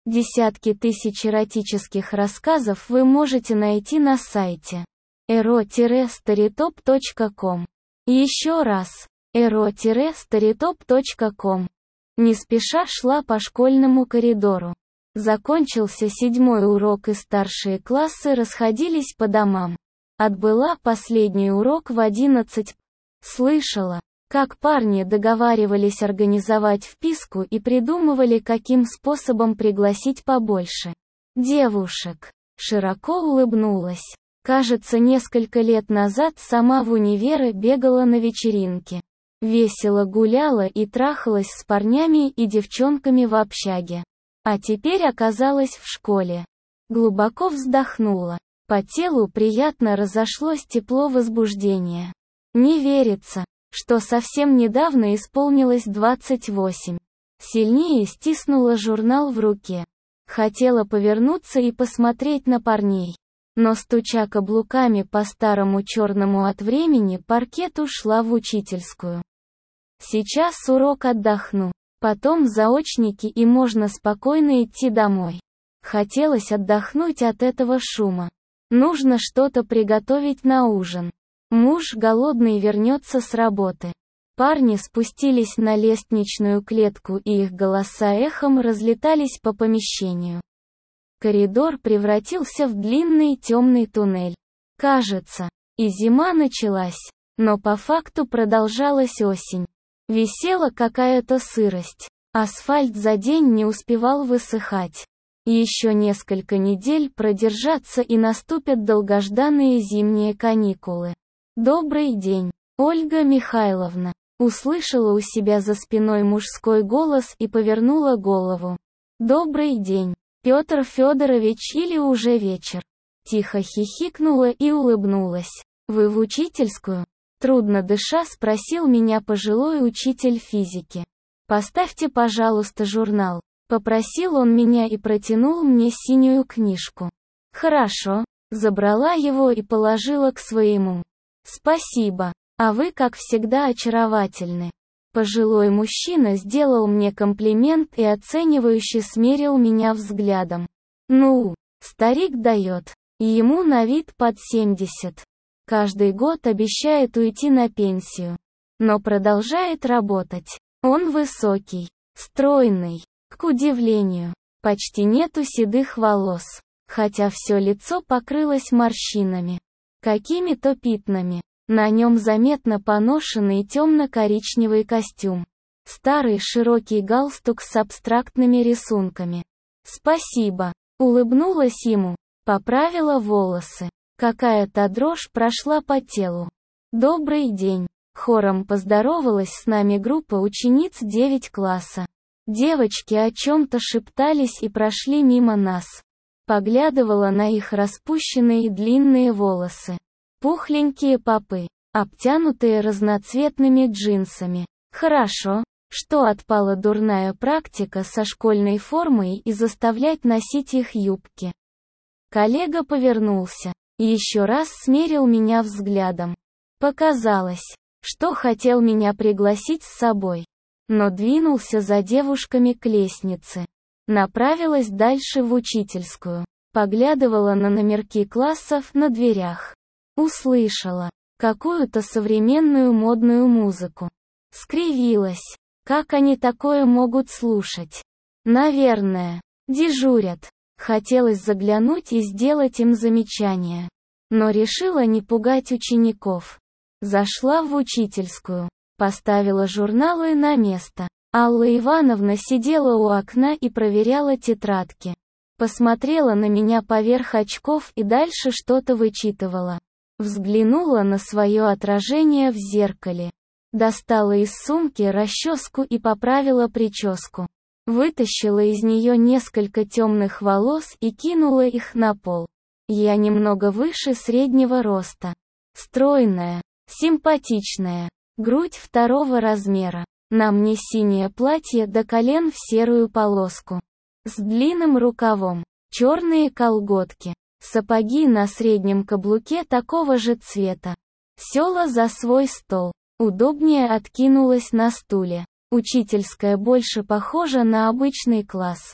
Десятки тысяч эротических рассказов вы можете найти на сайте ero-storytop.com. Еще раз, ero-storytop.com. Не спеша шла по школьному коридору. Закончился 7-й урок и старшие классы расходились по домам. Отбыла последний урок в 11. Слышала, как парни договаривались организовать вписку и придумывали, каким способом пригласить побольше девушек. Широко улыбнулась. Кажется, несколько лет назад сама в универ бегала на вечеринки. Весело гуляла и трахалась с парнями и девчонками в общаге. А теперь оказалась в школе. Глубоко вздохнула. По телу приятно разошлось тепло возбуждения. Не верится, что совсем недавно исполнилось 28. Сильнее стиснула журнал в руке. Хотела повернуться и посмотреть на парней. Но, стуча каблуками по старому черному от времени паркету, шла в учительскую. Сейчас урок отдохну. Потом заочники и можно спокойно идти домой. Хотелось отдохнуть от этого шума. Нужно что-то приготовить на ужин. Муж голодный вернется с работы. Парни спустились на лестничную клетку и их голоса эхом разлетались по помещению. Коридор превратился в длинный темный туннель. Кажется, и зима началась, но по факту продолжалась осень. Висела какая-то сырость. Асфальт за день не успевал высыхать. Еще несколько недель продержаться и наступят долгожданные зимние каникулы. «Добрый день, Ольга Михайловна», услышала у себя за спиной мужской голос и повернула голову. «Добрый день, Петр Федорович, или уже вечер?» Тихо хихикнула и улыбнулась. «Вы в учительскую?» Трудно дыша спросил меня пожилой учитель физики. «Поставьте, пожалуйста, журнал», попросил он меня и протянул мне синюю книжку. «Хорошо», забрала его и положила к своему. «Спасибо, а вы, как всегда, очаровательны». Пожилой мужчина сделал мне комплимент и оценивающе смерил меня взглядом. Ну, старик дает, и ему на вид под 70. Каждый год обещает уйти на пенсию. Но продолжает работать. Он высокий, стройный, к удивлению, почти нету седых волос, хотя все лицо покрылось морщинами. Какими-то пятнами. На нем заметно поношенный темно-коричневый костюм. Старый широкий галстук с абстрактными рисунками. «Спасибо», улыбнулась ему, поправила волосы. Какая-то дрожь прошла по телу. «Добрый день», хором поздоровалась с нами группа учениц 9 класса. Девочки о чем-то шептались и прошли мимо нас. Поглядывала на их распущенные длинные волосы. Пухленькие попы, обтянутые разноцветными джинсами. Хорошо, что отпала дурная практика со школьной формой и заставлять носить их юбки. Коллега повернулся и еще раз смерил меня взглядом. Показалось, что хотел меня пригласить с собой, но двинулся за девушками к лестнице. Направилась дальше в учительскую, поглядывала на номерки классов на дверях. Услышала какую-то современную модную музыку. Скривилась. Как они такое могут слушать? Наверное, дежурят. Хотелось заглянуть и сделать им замечание. Но решила не пугать учеников. Зашла в учительскую, поставила журналы на место. Алла Ивановна сидела у окна и проверяла тетрадки. Посмотрела на меня поверх очков и дальше что-то вычитывала. Взглянула на свое отражение в зеркале. Достала из сумки расческу и поправила прическу. Вытащила из нее несколько темных волос и кинула их на пол. Я немного выше среднего роста. Стройная, симпатичная, грудь 2-го размера. На мне синее платье до колен в серую полоску. С длинным рукавом, черные колготки, сапоги на среднем каблуке такого же цвета. Села за свой стол, удобнее откинулась на стуле. Учительская больше похожа на обычный класс.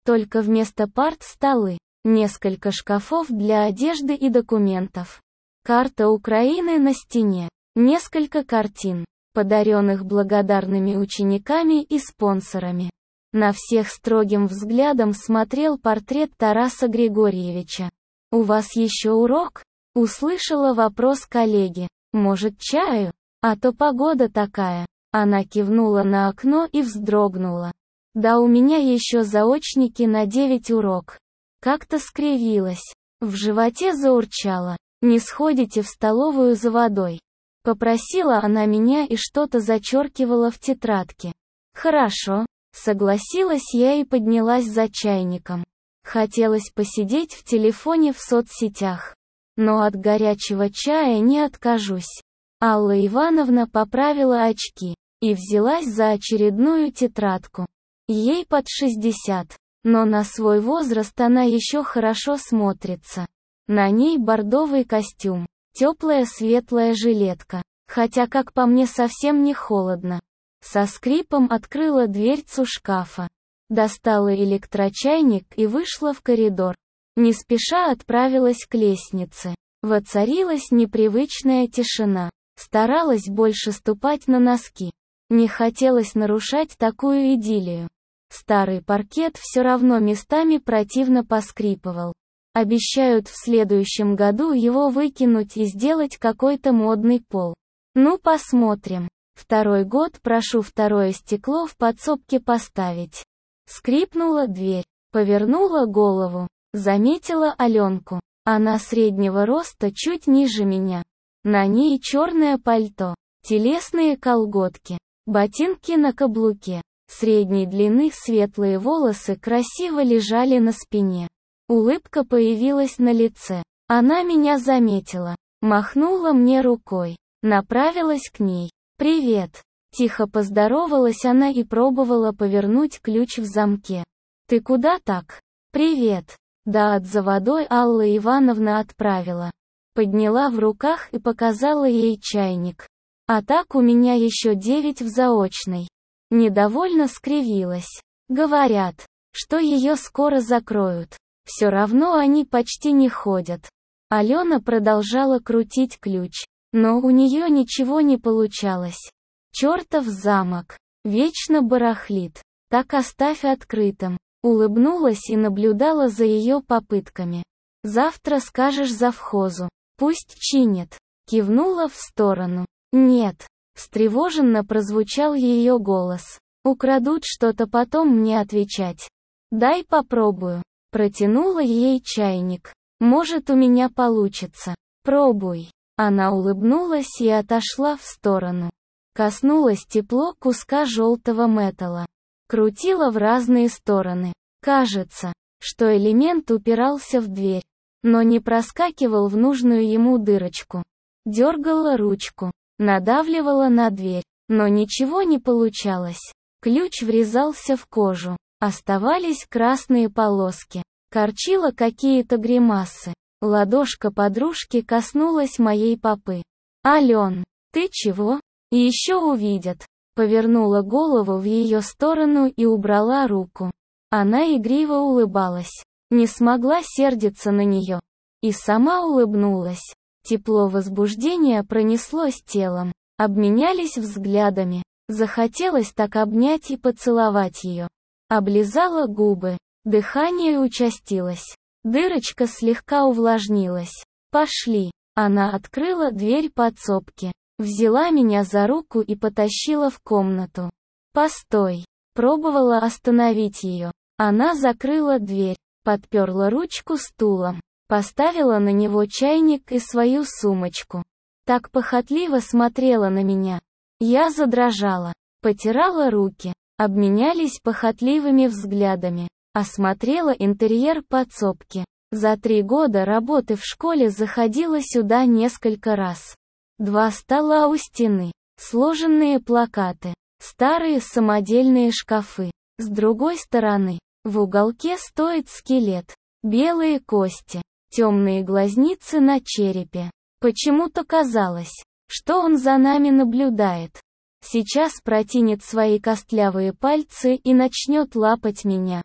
Только вместо парт столы, несколько шкафов для одежды и документов. Карта Украины на стене, несколько картин, подаренных благодарными учениками и спонсорами. На всех строгим взглядом смотрел портрет Тараса Григорьевича. «У вас еще урок?» — услышала вопрос коллеги. «Может, чаю? А то погода такая». Она кивнула на окно и вздрогнула. «Да у меня еще заочники на 9 урок». Как-то скривилась. В животе заурчало. «Не сходите в столовую за водой?» Попросила она меня и что-то зачеркивала в тетрадке. «Хорошо», согласилась я и поднялась за чайником. Хотелось посидеть в телефоне в соцсетях. Но от горячего чая не откажусь. Алла Ивановна поправила очки и взялась за очередную тетрадку. Ей под 60, но на свой возраст она еще хорошо смотрится. На ней бордовый костюм, теплая светлая жилетка, хотя, как по мне, совсем не холодно. Со скрипом открыла дверцу шкафа, достала электрочайник и вышла в коридор. Не спеша отправилась к лестнице. Воцарилась непривычная тишина. Старалась больше ступать на носки. Не хотелось нарушать такую идиллию. Старый паркет все равно местами противно поскрипывал. Обещают в следующем году его выкинуть и сделать какой-то модный пол. Ну посмотрим. Второй год прошу второе стекло в подсобке поставить. Скрипнула дверь. Повернула голову. Заметила Аленку. Она среднего роста, чуть ниже меня. На ней черное пальто, телесные колготки, ботинки на каблуке. Средней длины светлые волосы красиво лежали на спине. Улыбка появилась на лице. Она меня заметила, махнула мне рукой, направилась к ней. «Привет!» Тихо поздоровалась она и пробовала повернуть ключ в замке. «Ты куда так?» «Привет!» Да, от за водой Алла Ивановна отправила. Подняла в руках и показала ей чайник. А так у меня еще 9 в заочной. Недовольно скривилась. Говорят, что ее скоро закроют. Все равно они почти не ходят. Алена продолжала крутить ключ, но у нее ничего не получалось. Чертов замок. Вечно барахлит. Так оставь открытым. Улыбнулась и наблюдала за ее попытками. Завтра скажешь завхозу. Пусть чинит. Кивнула в сторону. Нет. Встревоженно прозвучал ее голос. Украдут что-то, потом мне отвечать. Дай попробую. Протянула ей чайник. Может, у меня получится. Пробуй. Она улыбнулась и отошла в сторону. Коснулось тепло куска желтого металла. Крутила в разные стороны. Кажется, что элемент упирался в дверь, но не проскакивал в нужную ему дырочку. Дергала ручку, надавливала на дверь, но ничего не получалось. Ключ врезался в кожу. Оставались красные полоски. Корчила какие-то гримасы. Ладошка подружки коснулась моей попы. «Ален, ты чего? Еще увидят». Повернула голову в ее сторону и убрала руку. Она игриво улыбалась. Не смогла сердиться на нее. И сама улыбнулась. Тепло возбуждения пронеслось телом. Обменялись взглядами. Захотелось так обнять и поцеловать ее. Облизала губы. Дыхание участилось. Дырочка слегка увлажнилась. «Пошли». Она открыла дверь подсобки. Взяла меня за руку и потащила в комнату. «Постой». Пробовала остановить ее. Она закрыла дверь, подперла ручку стулом, поставила на него чайник и свою сумочку. Так похотливо смотрела на меня. Я задрожала, потирала руки, обменялись похотливыми взглядами. Осмотрела интерьер подсобки. За 3 года работы в школе заходила сюда несколько раз. 2 стола у стены, сложенные плакаты, старые самодельные шкафы. С другой стороны, в уголке стоит скелет, белые кости, темные глазницы на черепе. Почему-то казалось, что он за нами наблюдает. Сейчас протянет свои костлявые пальцы и начнет лапать меня.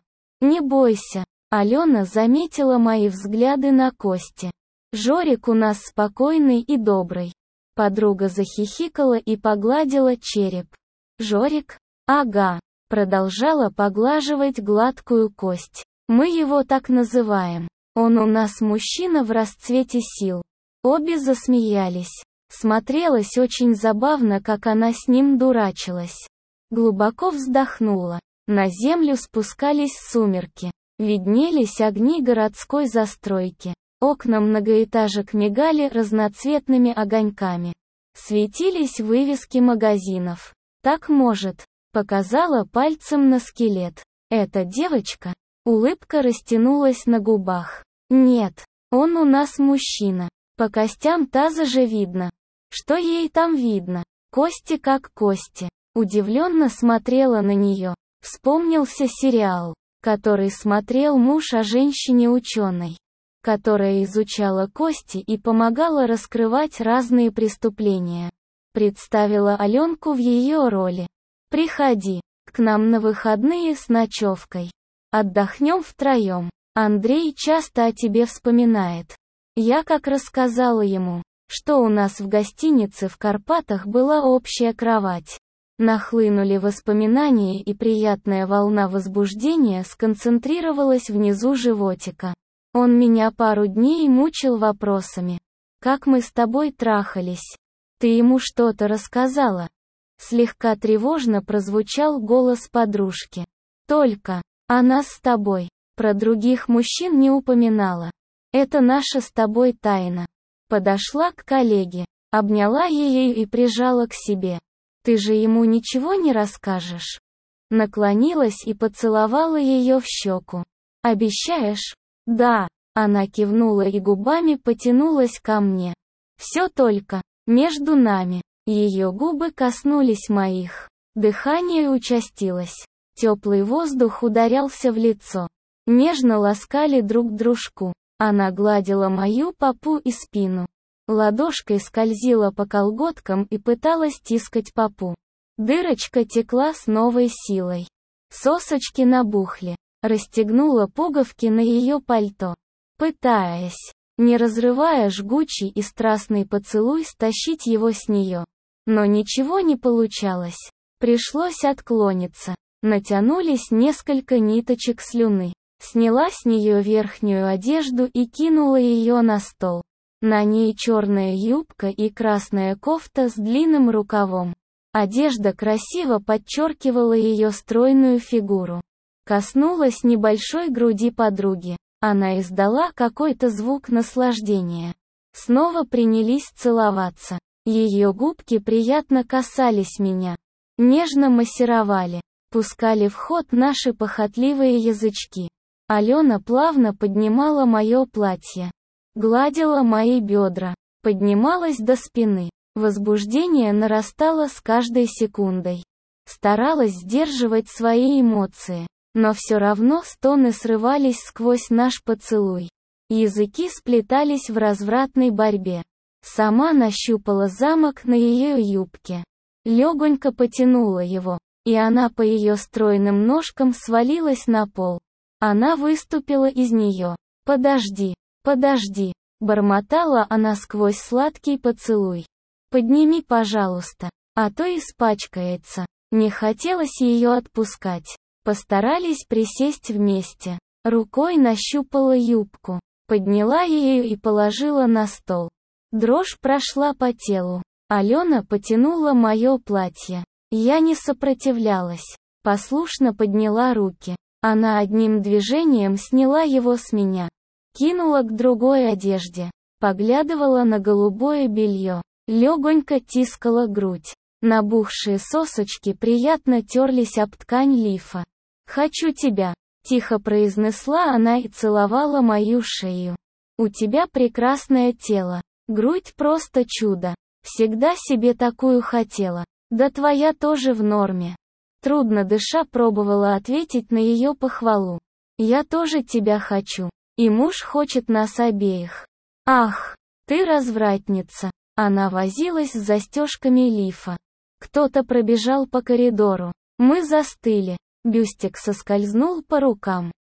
Не бойся. Алена заметила мои взгляды на Косте. Жорик у нас спокойный и добрый. Подруга захихикала и погладила череп. Жорик? Ага. Продолжала поглаживать гладкую кость. Мы его так называем. Он у нас мужчина в расцвете сил. Обе засмеялись. Смотрелось очень забавно, как она с ним дурачилась. Глубоко вздохнула. На землю спускались сумерки. Виднелись огни городской застройки. Окна многоэтажек мигали разноцветными огоньками. Светились вывески магазинов. Так может. Показала пальцем на скелет. Эта девочка. Улыбка растянулась на губах. Нет, он у нас мужчина. По костям таза же видно. Что ей там видно? Кости как кости. Удивленно смотрела на нее. Вспомнился сериал, который смотрел муж о женщине-ученой, которая изучала кости и помогала раскрывать разные преступления. Представила Аленку в ее роли. Приходи к нам на выходные с ночевкой. Отдохнем втроем. Андрей часто о тебе вспоминает. Я как рассказала ему, что у нас в гостинице в Карпатах была общая кровать. Нахлынули воспоминания, и приятная волна возбуждения сконцентрировалась внизу животика. Он меня пару дней мучил вопросами. Как мы с тобой трахались? Ты ему что-то рассказала? Слегка тревожно прозвучал голос подружки. Только, а нас с тобой, про других мужчин не упоминала. Это наша с тобой тайна. Подошла к коллеге, обняла ее и прижала к себе. Ты же ему ничего не расскажешь? Наклонилась и поцеловала ее в щеку. Обещаешь? Да. Она кивнула и губами потянулась ко мне. Все только между нами. Ее губы коснулись моих. Дыхание участилось. Теплый воздух ударялся в лицо. Нежно ласкали друг дружку. Она гладила мою попу и спину. Ладошкой скользила по колготкам и пыталась тискать попу. Дырочка текла с новой силой. Сосочки набухли. Расстегнула пуговки на ее пальто, пытаясь, не разрывая жгучий и страстный поцелуй, стащить его с нее. Но ничего не получалось. Пришлось отклониться. Натянулись несколько ниточек слюны. Сняла с нее верхнюю одежду и кинула ее на стол. На ней черная юбка и красная кофта с длинным рукавом. Одежда красиво подчеркивала ее стройную фигуру. Коснулась небольшой груди подруги. Она издала какой-то звук наслаждения. Снова принялись целоваться. Ее губки приятно касались меня. Нежно массировали. Пускали в ход наши похотливые язычки. Алена плавно поднимала мое платье. Гладила мои бедра. Поднималась до спины. Возбуждение нарастало с каждой секундой. Старалась сдерживать свои эмоции. Но все равно стоны срывались сквозь наш поцелуй. Языки сплетались в развратной борьбе. Сама нащупала замок на ее юбке. Легонько потянула его. И она по ее стройным ножкам свалилась на пол. Она выступила из нее. «Подожди, подожди», — бормотала она сквозь сладкий поцелуй. «Подними, пожалуйста, а то испачкается». Не хотелось ее отпускать. Постарались присесть вместе. Рукой нащупала юбку. Подняла ее и положила на стол. Дрожь прошла по телу. Алена потянула мое платье. Я не сопротивлялась. Послушно подняла руки. Она одним движением сняла его с меня. Кинула к другой одежде. Поглядывала на голубое белье. Легонько тискала грудь. Набухшие сосочки приятно терлись об ткань лифа. «Хочу тебя», — тихо произнесла она и целовала мою шею. «У тебя прекрасное тело. Грудь просто чудо. Всегда себе такую хотела. Да твоя тоже в норме». Трудно дыша пробовала ответить на ее похвалу. «Я тоже тебя хочу. И муж хочет нас обеих». «Ах, ты развратница». Она возилась с застежками лифа. Кто-то пробежал по коридору. Мы застыли. Бюстик соскользнул по рукам.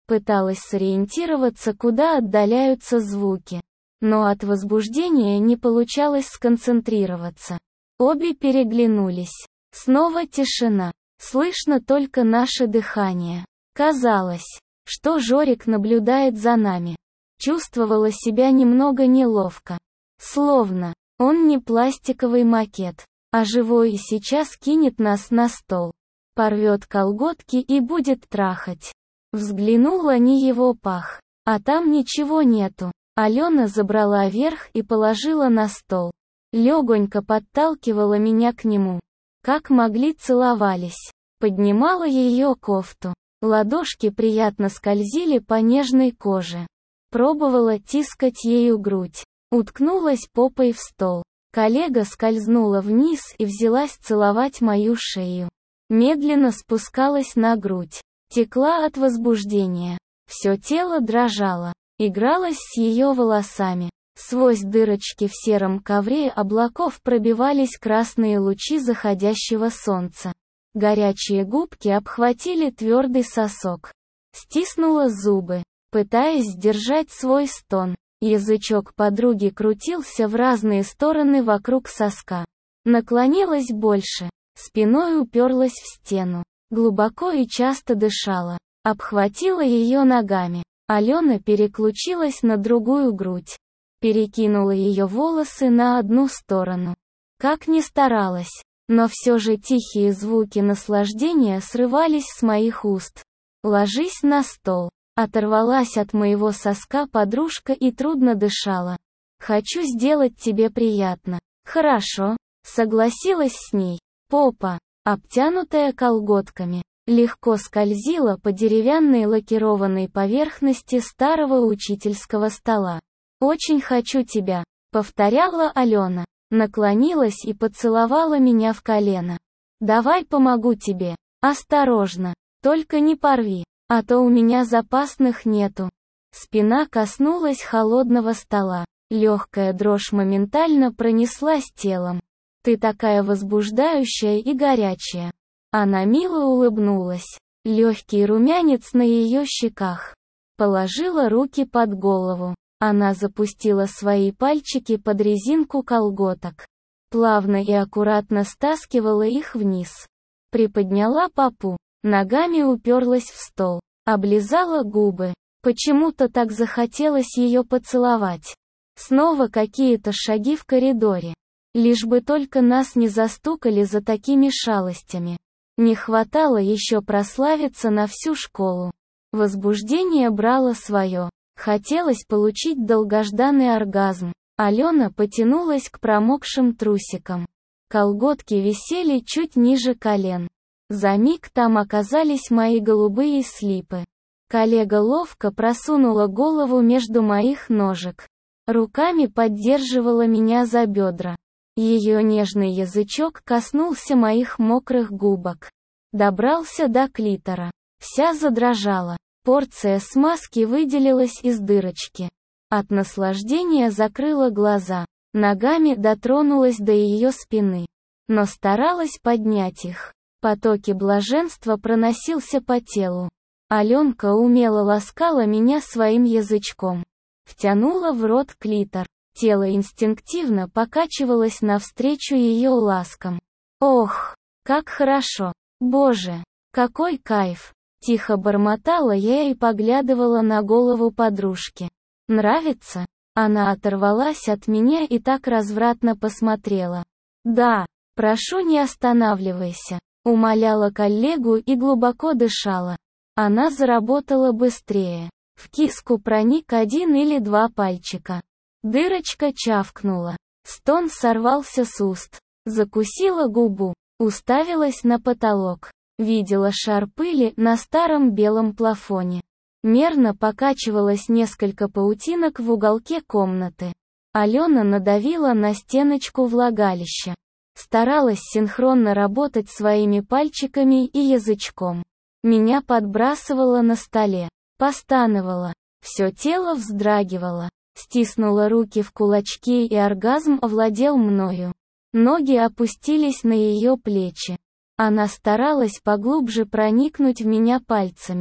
Пыталась сориентироваться, куда отдаляются звуки. Но от возбуждения не получалось сконцентрироваться. Обе переглянулись. Снова тишина. Слышно только наше дыхание. Казалось, что Жорик наблюдает за нами. Чувствовала себя немного неловко. Словно он не пластиковый макет, а живой, и сейчас кинет нас на стол. Порвет колготки и будет трахать. Взглянула не его пах, а там ничего нету. Алена забрала верх и положила на стол. Легонько подталкивала меня к нему. Как могли, целовались. Поднимала ее кофту. Ладошки приятно скользили по нежной коже. Пробовала тискать ею грудь. Уткнулась попой в стол. Коллега скользнула вниз и взялась целовать мою шею. Медленно спускалась на грудь. Текла от возбуждения. Все тело дрожало. Игралась с ее волосами. Сквозь дырочки в сером ковре облаков пробивались красные лучи заходящего солнца. Горячие губки обхватили твердый сосок. Стиснула зубы, пытаясь сдержать свой стон. Язычок подруги крутился в разные стороны вокруг соска. Наклонилась больше. Спиной уперлась в стену. Глубоко и часто дышала. Обхватила ее ногами. Алена переключилась на другую грудь. Перекинула ее волосы на одну сторону. Как ни старалась, но все же тихие звуки наслаждения срывались с моих уст. «Ложись на стол». Оторвалась от моего соска подружка и трудно дышала. «Хочу сделать тебе приятно». «Хорошо», согласилась с ней. Попа, обтянутая колготками, легко скользила по деревянной лакированной поверхности старого учительского стола. «Очень хочу тебя», — повторяла Алена. Наклонилась и поцеловала меня в колено. «Давай помогу тебе. Осторожно. Только не порви, а то у меня запасных нету». Спина коснулась холодного стола. Легкая дрожь моментально пронеслась телом. «Ты такая возбуждающая и горячая». Она мило улыбнулась. Легкий румянец на ее щеках. Положила руки под голову. Она запустила свои пальчики под резинку колготок. Плавно и аккуратно стаскивала их вниз. Приподняла попу. Ногами уперлась в стол. Облизала губы. Почему-то так захотелось ее поцеловать. Снова какие-то шаги в коридоре. Лишь бы только нас не застукали за такими шалостями. Не хватало еще прославиться на всю школу. Возбуждение брало свое. Хотелось получить долгожданный оргазм. Алена потянулась к промокшим трусикам. Колготки висели чуть ниже колен. За миг там оказались мои голубые слипы. Коллега ловко просунула голову между моих ножек. Руками поддерживала меня за бедра. Ее нежный язычок коснулся моих мокрых губок. Добрался до клитора. Вся задрожала. Порция смазки выделилась из дырочки. От наслаждения закрыла глаза. Ногами дотронулась до ее спины. Но старалась поднять их. Потоки блаженства проносился по телу. Аленка умело ласкала меня своим язычком. Втянула в рот клитор. Тело инстинктивно покачивалось навстречу ее ласкам. Ох, как хорошо! Боже, какой кайф! Тихо бормотала я и поглядывала на голову подружки. «Нравится?» Она оторвалась от меня и так развратно посмотрела. «Да, прошу, не останавливайся», — умоляла коллегу и глубоко дышала. Она заработала быстрее. В киску проник 1 или 2 пальчика. Дырочка чавкнула. Стон сорвался с уст. Закусила губу. Уставилась на потолок. Видела шар пыли на старом белом плафоне. Мерно покачивалось несколько паутинок в уголке комнаты. Алена надавила на стеночку влагалища. Старалась синхронно работать своими пальчиками и язычком. Меня подбрасывала на столе. Постановала. Все тело вздрагивало. Стиснула руки в кулачки, и оргазм овладел мною. Ноги опустились на ее плечи. Она старалась поглубже проникнуть в меня пальцами.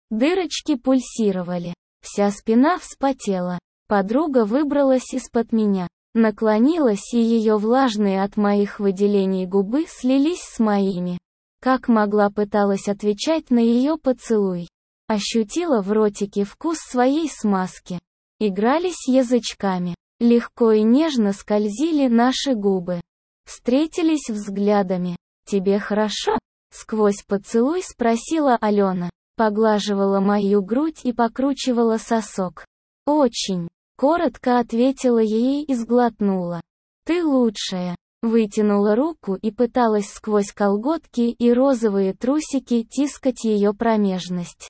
Дырочки пульсировали. Вся спина вспотела. Подруга выбралась из-под меня. Наклонилась, и ее влажные от моих выделений губы слились с моими. Как могла, пыталась отвечать на ее поцелуй. Ощутила в ротике вкус своей смазки. Игрались язычками. Легко и нежно скользили наши губы. Встретились взглядами. «Тебе хорошо?» Сквозь поцелуй спросила Алена. Поглаживала мою грудь и покручивала сосок. «Очень», — коротко ответила ей и сглотнула. «Ты лучшая». Вытянула руку и пыталась сквозь колготки и розовые трусики тискать ее промежность.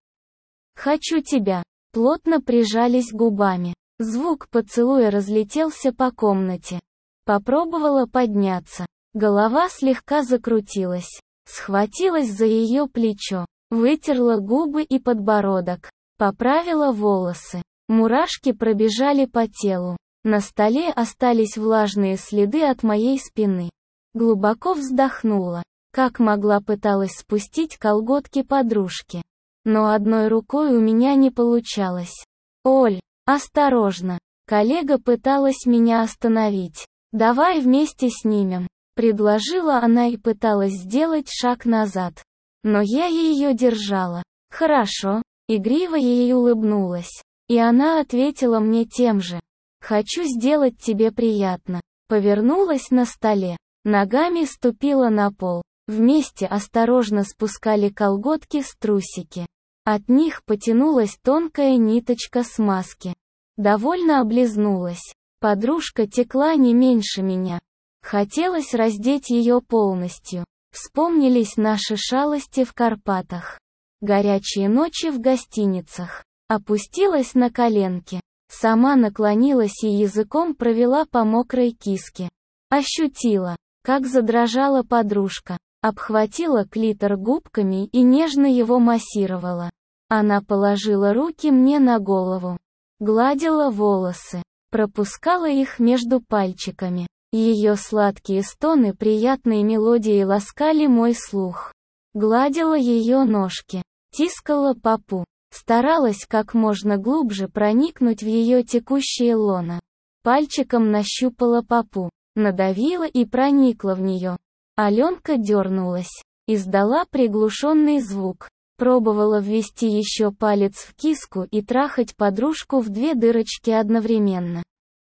«Хочу тебя». Плотно прижались губами. Звук поцелуя разлетелся по комнате. Попробовала подняться. Голова слегка закрутилась. Схватилась за ее плечо. Вытерла губы и подбородок. Поправила волосы. Мурашки пробежали по телу. На столе остались влажные следы от моей спины. Глубоко вздохнула. Как могла, пыталась спустить колготки подружки. Но одной рукой у меня не получалось. «Оль, осторожно!» Коллега пыталась меня остановить. «Давай вместе снимем», — предложила она и пыталась сделать шаг назад. Но я ее держала. «Хорошо», — игриво ей улыбнулась. И она ответила мне тем же. «Хочу сделать тебе приятно». Повернулась на столе. Ногами ступила на пол. Вместе осторожно спускали колготки с трусики. От них потянулась тонкая ниточка смазки. Довольно облизнулась. Подружка текла не меньше меня. Хотелось раздеть ее полностью. Вспомнились наши шалости в Карпатах. Горячие ночи в гостиницах. Опустилась на коленки. Сама наклонилась и языком провела по мокрой киске. Ощутила, как задрожала подружка. Обхватила клитор губками и нежно его массировала. Она положила руки мне на голову. Гладила волосы. Пропускала их между пальчиками. Ее сладкие стоны приятной мелодией ласкали мой слух. Гладила ее ножки. Тискала попу. Старалась как можно глубже проникнуть в ее текущее лоно. Пальчиком нащупала попу. Надавила и проникла в нее. Аленка дернулась. Издала приглушенный звук. Пробовала ввести еще палец в киску и трахать подружку в 2 дырочки одновременно.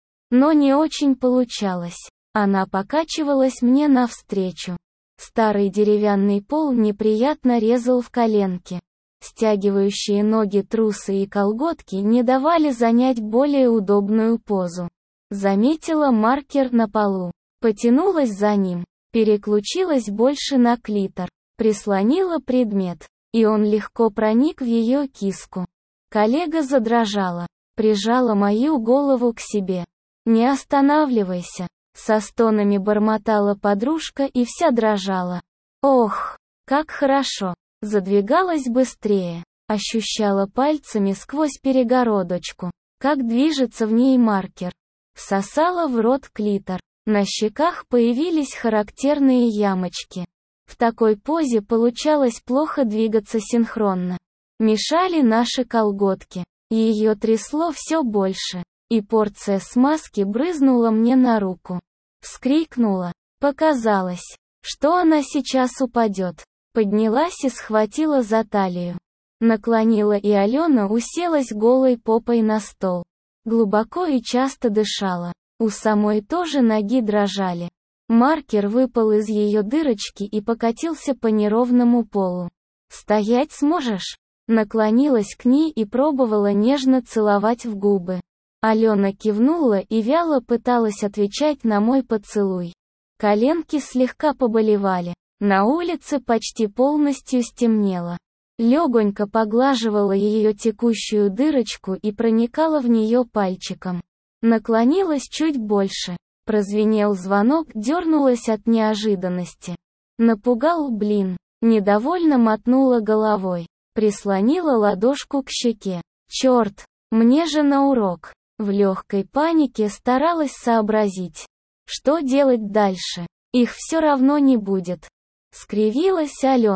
Но не очень получалось. Она покачивалась мне навстречу. Старый деревянный пол неприятно резал в коленки. Стягивающие ноги трусы и колготки не давали занять более удобную позу. Заметила маркер на полу. Потянулась за ним. Переключилась больше на клитор. Прислонила предмет. И он легко проник в ее киску. Коллега задрожала. Прижала мою голову к себе. «Не останавливайся», — со стонами бормотала подружка и вся дрожала. «Ох, как хорошо!» Задвигалась быстрее. Ощущала пальцами сквозь перегородочку, как движется в ней маркер. Всосала в рот клитор. На щеках появились характерные ямочки. В такой позе получалось плохо двигаться синхронно. Мешали наши колготки. Ее трясло все больше. И порция смазки брызнула мне на руку. Вскрикнула. Показалось, что она сейчас упадет. Поднялась и схватила за талию. Наклонила, и Алена уселась голой попой на стол. Глубоко и часто дышала. У самой тоже ноги дрожали. Маркер выпал из ее дырочки и покатился по неровному полу. «Стоять сможешь?» Наклонилась к ней и пробовала нежно целовать в губы. Алена кивнула и вяло пыталась отвечать на мой поцелуй. Коленки слегка поболевали. На улице почти полностью стемнело. Легонько поглаживала ее текущую дырочку и проникала в нее пальчиком. Наклонилась чуть больше. Прозвенел звонок, дернулась от неожиданности. Напугал, блин. Недовольно мотнула головой. Прислонила ладошку к щеке. Черт, мне же на урок. В легкой панике старалась сообразить, что делать дальше. Их все равно не будет. Скривилась Алена.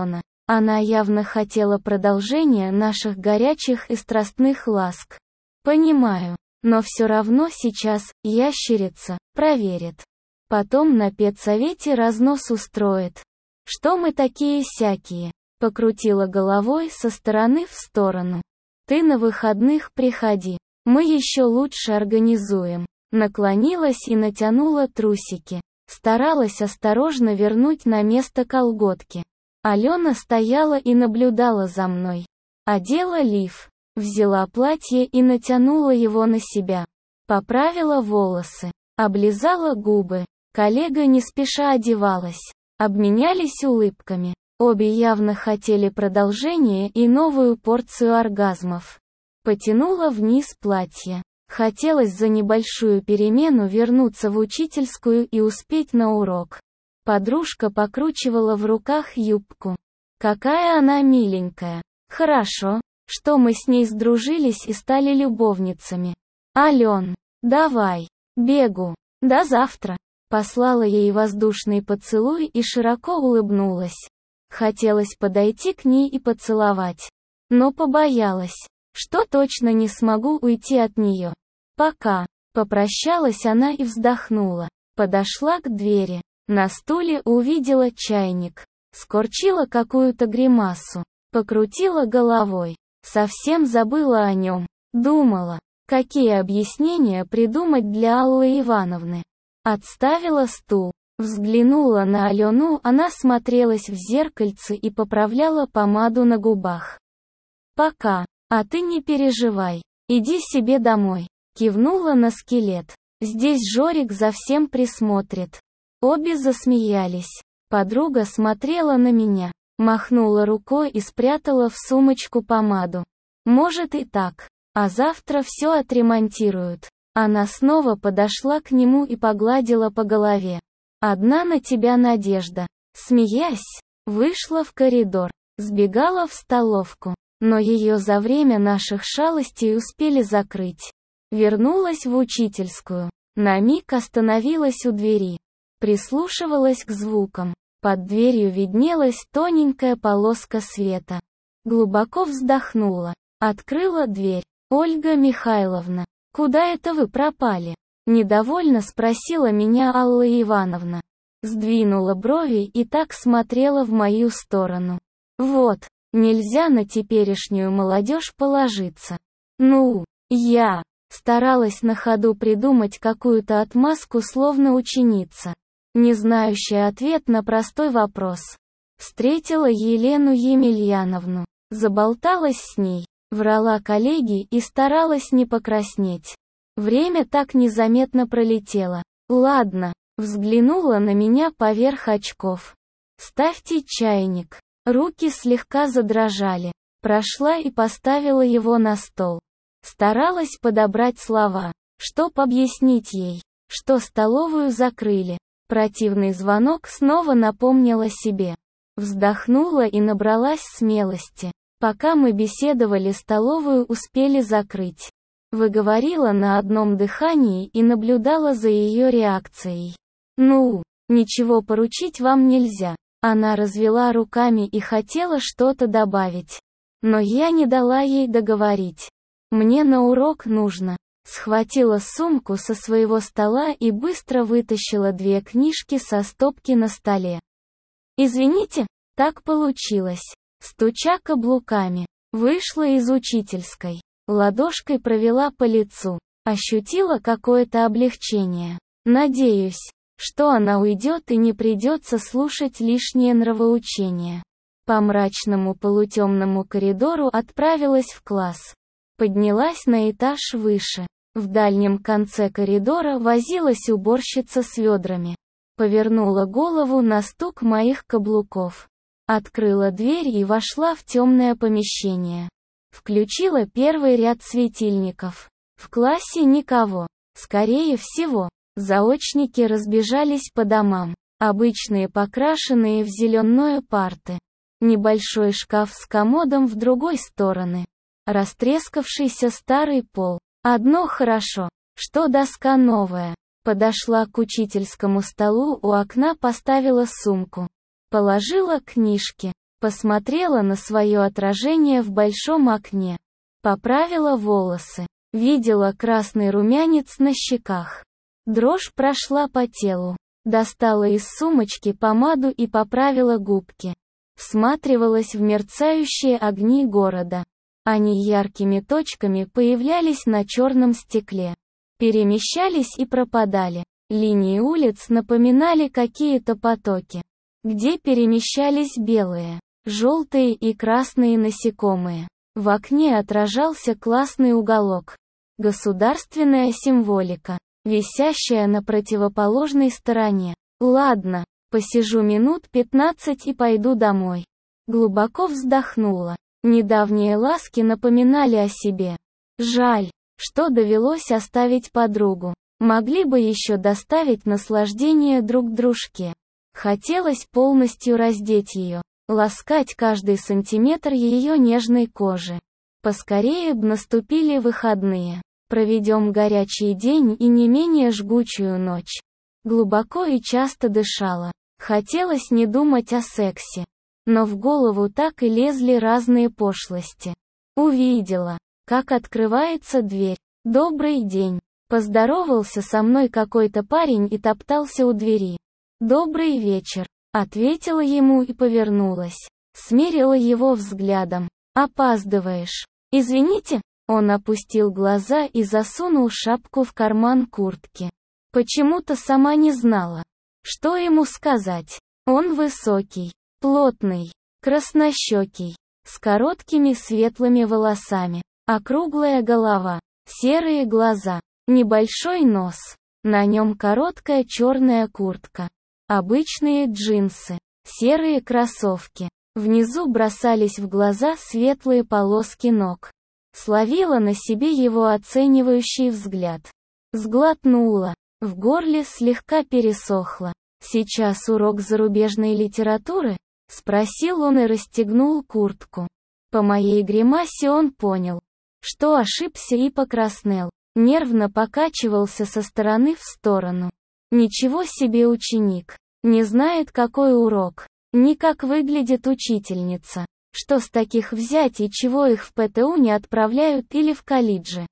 Она явно хотела продолжения наших горячих и страстных ласк. Понимаю, но все равно сейчас ящерица проверит. Потом на педсовете разнос устроит. Что мы такие-сякие? Покрутила головой со стороны в сторону. Ты на выходных приходи. Мы еще лучше организуем. Наклонилась и натянула трусики. Старалась осторожно вернуть на место колготки. Алена стояла и наблюдала за мной. Одела лиф. Взяла платье и натянула его на себя. Поправила волосы. Облизала губы. Коллега не спеша одевалась. Обменялись улыбками. Обе явно хотели продолжения и новую порцию оргазмов. Потянула вниз платье. Хотелось за небольшую перемену вернуться в учительскую и успеть на урок. Подружка покручивала в руках юбку. Какая она миленькая. Хорошо, что мы с ней сдружились и стали любовницами. Ален, давай, бегу. До завтра. Послала ей воздушный поцелуй и широко улыбнулась. Хотелось подойти к ней и поцеловать. Но побоялась, что точно не смогу уйти от нее. Пока. Попрощалась она и вздохнула. Подошла к двери. На стуле увидела чайник. Скорчила какую-то гримасу. Покрутила головой. Совсем забыла о нем. Думала, какие объяснения придумать для Аллы Ивановны. Отставила стул. Взглянула на Алену, она смотрелась в зеркальце и поправляла помаду на губах. «Пока, а ты не переживай, иди себе домой», кивнула на скелет. «Здесь Жорик за всем присмотрит». Обе засмеялись. Подруга смотрела на меня, махнула рукой и спрятала в сумочку помаду. «Может и так, а завтра все отремонтируют». Она снова подошла к нему и погладила по голове. «Одна на тебя надежда». Смеясь, вышла в коридор, сбегала в столовку, но ее за время наших шалостей успели закрыть. Вернулась в учительскую, на миг остановилась у двери, прислушивалась к звукам. Под дверью виднелась тоненькая полоска света. Глубоко вздохнула, открыла дверь. «Ольга Михайловна, куда это вы пропали?» Недовольно спросила меня Алла Ивановна. Сдвинула брови и так смотрела в мою сторону. Вот, нельзя на теперешнюю молодежь положиться. Ну, я старалась на ходу придумать какую-то отмазку, словно ученица, не знающая ответ на простой вопрос. Встретила Елену Емельяновну, заболталась с ней, врала коллеге и старалась не покраснеть. Время так незаметно пролетело. Ладно, взглянула на меня поверх очков. «Ставьте чайник». Руки слегка задрожали. Прошла и поставила его на стол. Старалась подобрать слова, чтоб объяснить ей, что столовую закрыли. Противный звонок снова напомнил о себе. Вздохнула и набралась смелости. Пока мы беседовали, столовую успели закрыть. Выговорила на одном дыхании и наблюдала за ее реакцией. «Ну, ничего поручить вам нельзя». Она развела руками и хотела что-то добавить. Но я не дала ей договорить. «Мне на урок нужно». Схватила сумку со своего стола и быстро вытащила 2 книжки со стопки на столе. «Извините, так получилось». Стуча каблуками, вышла из учительской. Ладошкой провела по лицу. Ощутила какое-то облегчение. Надеюсь, что она уйдет и не придется слушать лишнее нравоучение. По мрачному полутемному коридору отправилась в класс. Поднялась на этаж выше. В дальнем конце коридора возилась уборщица с ведрами. Повернула голову на стук моих каблуков. Открыла дверь и вошла в темное помещение. Включила первый ряд светильников. В классе никого. Скорее всего, заочники разбежались по домам. Обычные покрашенные в зеленое парты. Небольшой шкаф с комодом в другой стороны. Растрескавшийся старый пол. Одно хорошо, что доска новая. Подошла к учительскому столу, у окна поставила сумку. Положила книжки. Посмотрела на свое отражение в большом окне. Поправила волосы. Видела красный румянец на щеках. Дрожь прошла по телу. Достала из сумочки помаду и поправила губки. Всматривалась в мерцающие огни города. Они яркими точками появлялись на черном стекле. Перемещались и пропадали. Линии улиц напоминали какие-то потоки, где перемещались белые, желтые и красные насекомые. В окне отражался классный уголок. Государственная символика, висящая на противоположной стороне. Ладно, посижу минут 15 и пойду домой. Глубоко вздохнула. Недавние ласки напоминали о себе. Жаль, что довелось оставить подругу. Могли бы еще доставить наслаждение друг дружке. Хотелось полностью раздеть ее, ласкать каждый сантиметр ее нежной кожи. Поскорее б наступили выходные. Проведем горячий день и не менее жгучую ночь. Глубоко и часто дышала. Хотелось не думать о сексе. Но в голову так и лезли разные пошлости. Увидела, как открывается дверь. «Добрый день». Поздоровался со мной какой-то парень и топтался у двери. «Добрый вечер», — ответила ему и повернулась. Смерила его взглядом. «Опаздываешь». «Извините», — он опустил глаза и засунул шапку в карман куртки. Почему-то сама не знала, что ему сказать. Он высокий, плотный, краснощекий, с короткими светлыми волосами, округлая голова, серые глаза, небольшой нос, на нем короткая черная куртка, обычные джинсы, серые кроссовки, внизу бросались в глаза светлые полоски ног. Словила на себе его оценивающий взгляд. Сглотнула, в горле слегка пересохло. «Сейчас урок зарубежной литературы?» — спросил он и расстегнул куртку. По моей гримасе он понял, что ошибся и покраснел. Нервно покачивался со стороны в сторону. Ничего себе ученик. Не знает, какой урок. Ни как выглядит учительница. Что с таких взять и чего их в ПТУ не отправляют или в колледже?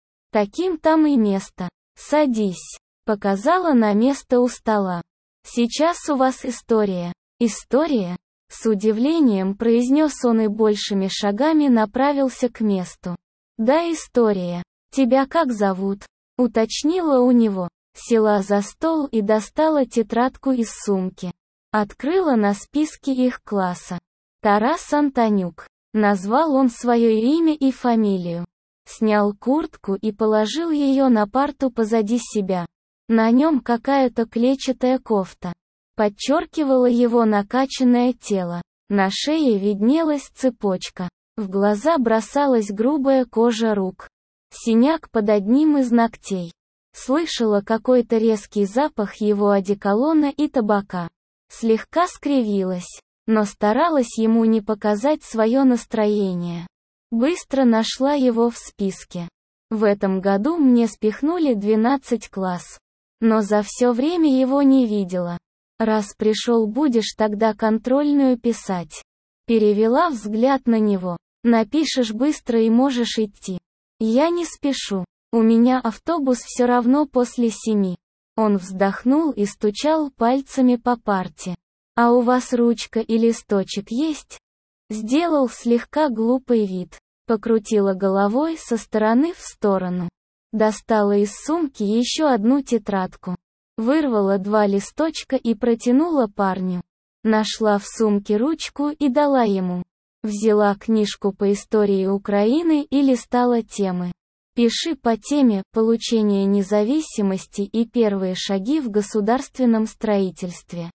Таким там и место. «Садись», — показала на место у стола. «Сейчас у вас история». «История?» — с удивлением произнес он и большими шагами направился к месту. «Да, история. Тебя как зовут?» — уточнила у него. Села за стол и достала тетрадку из сумки. Открыла на списке их класса. Тарас Антонюк. Назвал он свое имя и фамилию. Снял куртку и положил ее на парту позади себя. На нем какая-то клетчатая кофта. Подчеркивала его накачанное тело. На шее виднелась цепочка. В глаза бросалась грубая кожа рук. Синяк под одним из ногтей. Слышала какой-то резкий запах его одеколона и табака. Слегка скривилась, но старалась ему не показать свое настроение. Быстро нашла его в списке. В этом году мне спихнули 12 класс. Но за все время его не видела. Раз пришел, будешь тогда контрольную писать. Перевела взгляд на него. Напишешь быстро и можешь идти. Я не спешу. У меня автобус все равно после 7. Он вздохнул и стучал пальцами по парте. А у вас ручка и листочек есть? Сделал слегка глупый вид. Покрутила головой со стороны в сторону. Достала из сумки еще одну тетрадку. Вырвала 2 листочка и протянула парню. Нашла в сумке ручку и дала ему. Взяла книжку по истории Украины и листала темы. Пиши по теме «Получение независимости и первые шаги в государственном строительстве».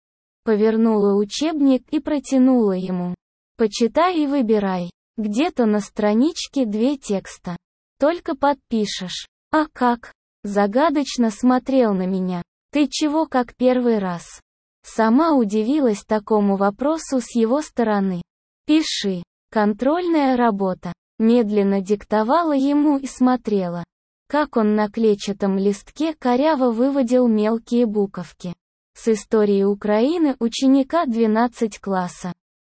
Повернула учебник и протянула ему. Почитай и выбирай. Где-то на страничке 2 текста. Только подпишешь. А как? Загадочно смотрел на меня. Ты чего как первый раз? Сама удивилась такому вопросу с его стороны. Пиши. Контрольная работа. Медленно диктовала ему и смотрела, как он на клетчатом листке коряво выводил мелкие буковки. С истории Украины ученика 12 класса.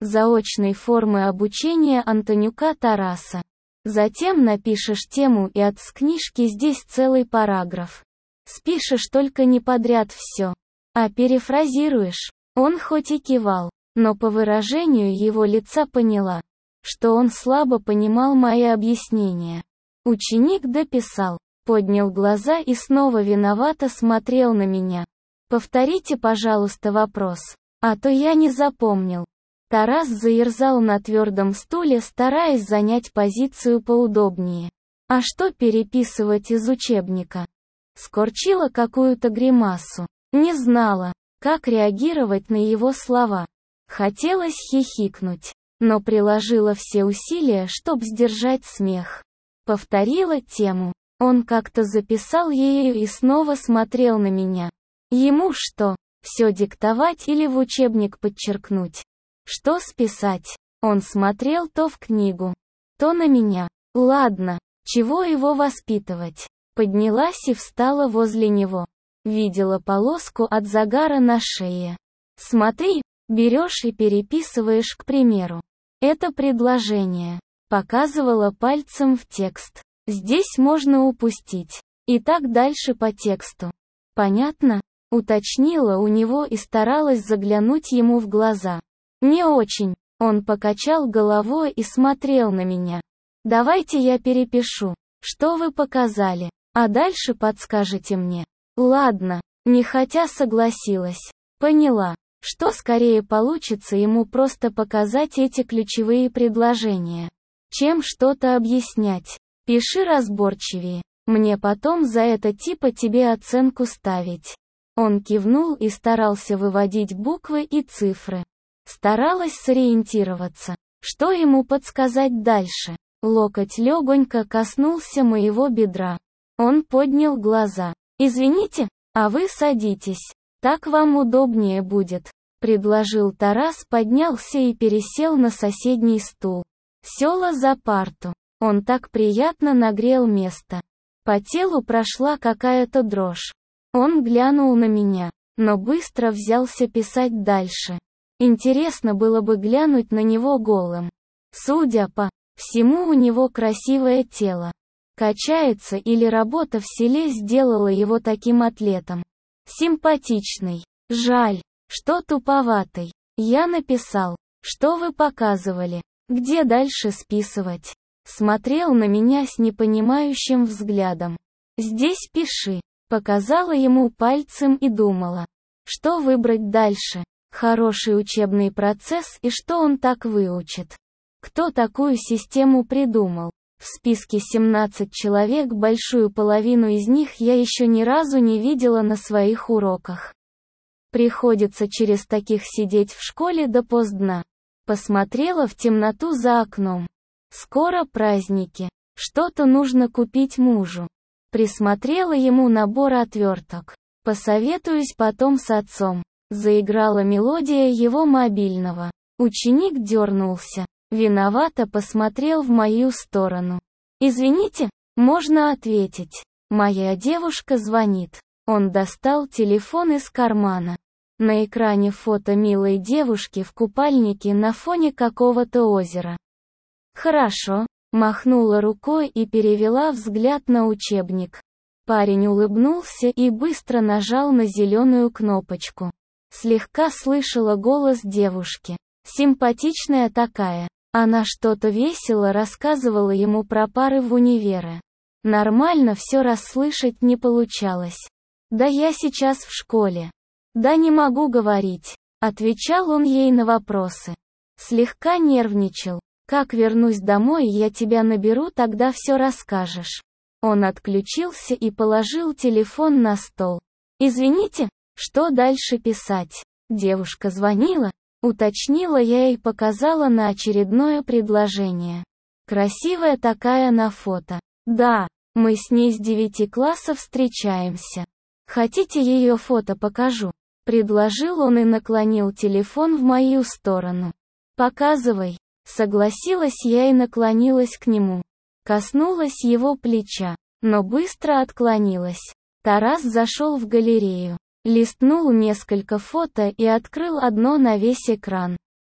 заочной формы обучения Антонюка Тараса. Затем напишешь тему и от с книжки здесь целый параграф. Спишешь только не подряд все, а перефразируешь. Он хоть и кивал, но по выражению его лица поняла, что он слабо понимал мои объяснения. Ученик дописал, поднял глаза и снова виновато смотрел на меня. «Повторите, пожалуйста, вопрос, а то я не запомнил». Тарас заерзал на твердом стуле, стараясь занять позицию поудобнее. «А что переписывать из учебника?» Скорчила какую-то гримасу. Не знала, как реагировать на его слова. Хотелось хихикнуть, но приложила все усилия, чтоб сдержать смех. Повторила тему. Он как-то записал ею и снова смотрел на меня. Ему что, все диктовать или в учебник подчеркнуть? Что списать? Он смотрел то в книгу, то на меня. Ладно, чего его воспитывать? Поднялась и встала возле него. Видела полоску от загара на шее. Смотри, берешь и переписываешь, к примеру. Это предложение. Показывала пальцем в текст. Здесь можно упустить. И так дальше по тексту. Понятно? Уточнила у него и старалась заглянуть ему в глаза. Не очень. Он покачал головой и смотрел на меня. Давайте я перепишу, что вы показали, а дальше подскажете мне. Ладно, нехотя согласилась. Поняла, что скорее получится ему просто показать эти ключевые предложения, чем что-то объяснять. Пиши разборчивее. Мне потом за это типа тебе оценку ставить. Он кивнул и старался выводить буквы и цифры. Старалась сориентироваться, что ему подсказать дальше. Локоть легонько коснулся моего бедра. Он поднял глаза. «Извините, а вы садитесь. Так вам удобнее будет», — предложил Тарас, поднялся и пересел на соседний стул. Села за парту. Он так приятно нагрел место. По телу прошла какая-то дрожь. Он глянул на меня, но быстро взялся писать дальше. Интересно было бы глянуть на него голым. Судя по всему, у него красивое тело. Качается или работа в селе сделала его таким атлетом. Симпатичный. Жаль, что туповатый. Я написал, что вы показывали, где дальше списывать. Смотрел на меня с непонимающим взглядом. Здесь пиши. Показала ему пальцем и думала, что выбрать дальше. Хороший учебный процесс и что он так выучит. Кто такую систему придумал? В списке 17 человек, большую половину из них я еще ни разу не видела на своих уроках. Приходится через таких сидеть в школе допоздна. Посмотрела в темноту за окном. Скоро праздники. Что-то нужно купить мужу. Присмотрела ему набор отверток. Посоветуюсь потом с отцом. Заиграла мелодия его мобильного. Ученик дернулся. Виновато посмотрел в мою сторону. «Извините, можно ответить. Моя девушка звонит». Он достал телефон из кармана. На экране фото милой девушки в купальнике на фоне какого-то озера. «Хорошо», махнула рукой и перевела взгляд на учебник. Парень улыбнулся и быстро нажал на зеленую кнопочку. Слегка слышала голос девушки. Симпатичная такая. Она что-то весело рассказывала ему про пары в универе. Нормально все расслышать не получалось. «Да я сейчас в школе». «Да не могу говорить», — отвечал он ей на вопросы. Слегка нервничал. «Как вернусь домой, я тебя наберу, тогда все расскажешь». Он отключился и положил телефон на стол. «Извините, что дальше писать?» Девушка звонила, уточнила я и показала на очередное предложение. Красивая такая на фото. «Да, мы с ней с 9 классов встречаемся. Хотите, ее фото покажу?» Предложил он и наклонил телефон в мою сторону. «Показывай». Согласилась я и наклонилась к нему. Коснулась его плеча, но быстро отклонилась. Тарас зашел в галерею. Листнул несколько фото и открыл одно на весь экран.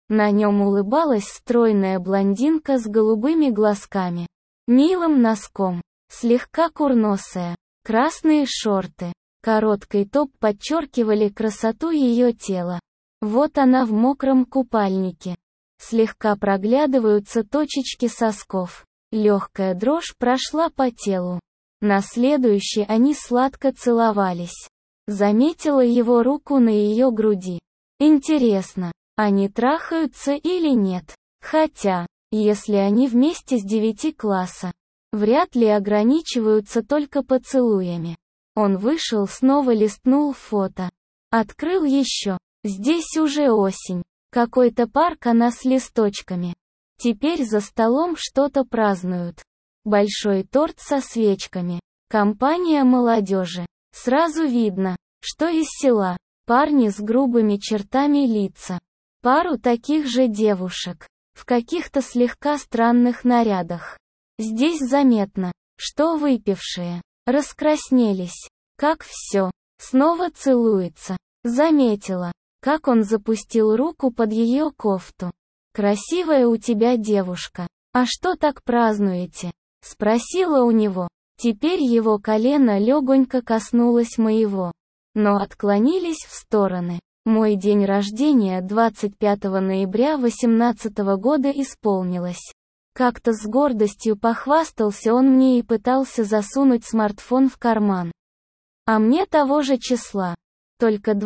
На нем улыбалась стройная блондинка с голубыми глазками, милым носком, слегка курносая. Красные шорты, короткий топ подчеркивали красоту ее тела. Вот она в мокром купальнике. Слегка проглядываются точечки сосков. Легкая дрожь прошла по телу. На следующий они сладко целовались. Заметила его руку на ее груди. Интересно, они трахаются или нет? Хотя, если они вместе с 9 класса, вряд ли ограничиваются только поцелуями. Он вышел, снова листнул фото. Открыл еще. Здесь уже осень. Какой-то парк, она с листочками. Теперь за столом что-то празднуют. Большой торт со свечками. Компания молодежи. Сразу видно, что из села. Парни с грубыми чертами лица. Пару таких же девушек. В каких-то слегка странных нарядах. Здесь заметно, что выпившие. Раскраснелись. Как все. Снова целуется. Заметила, как он запустил руку под ее кофту. «Красивая у тебя девушка. А что так празднуете?» Спросила у него. Теперь его колено легонько коснулось моего. Но отклонились в стороны. Мой день рождения 25 ноября 18 года исполнилось. Как-то с гордостью похвастался он мне и пытался засунуть смартфон в карман. А мне того же числа. Только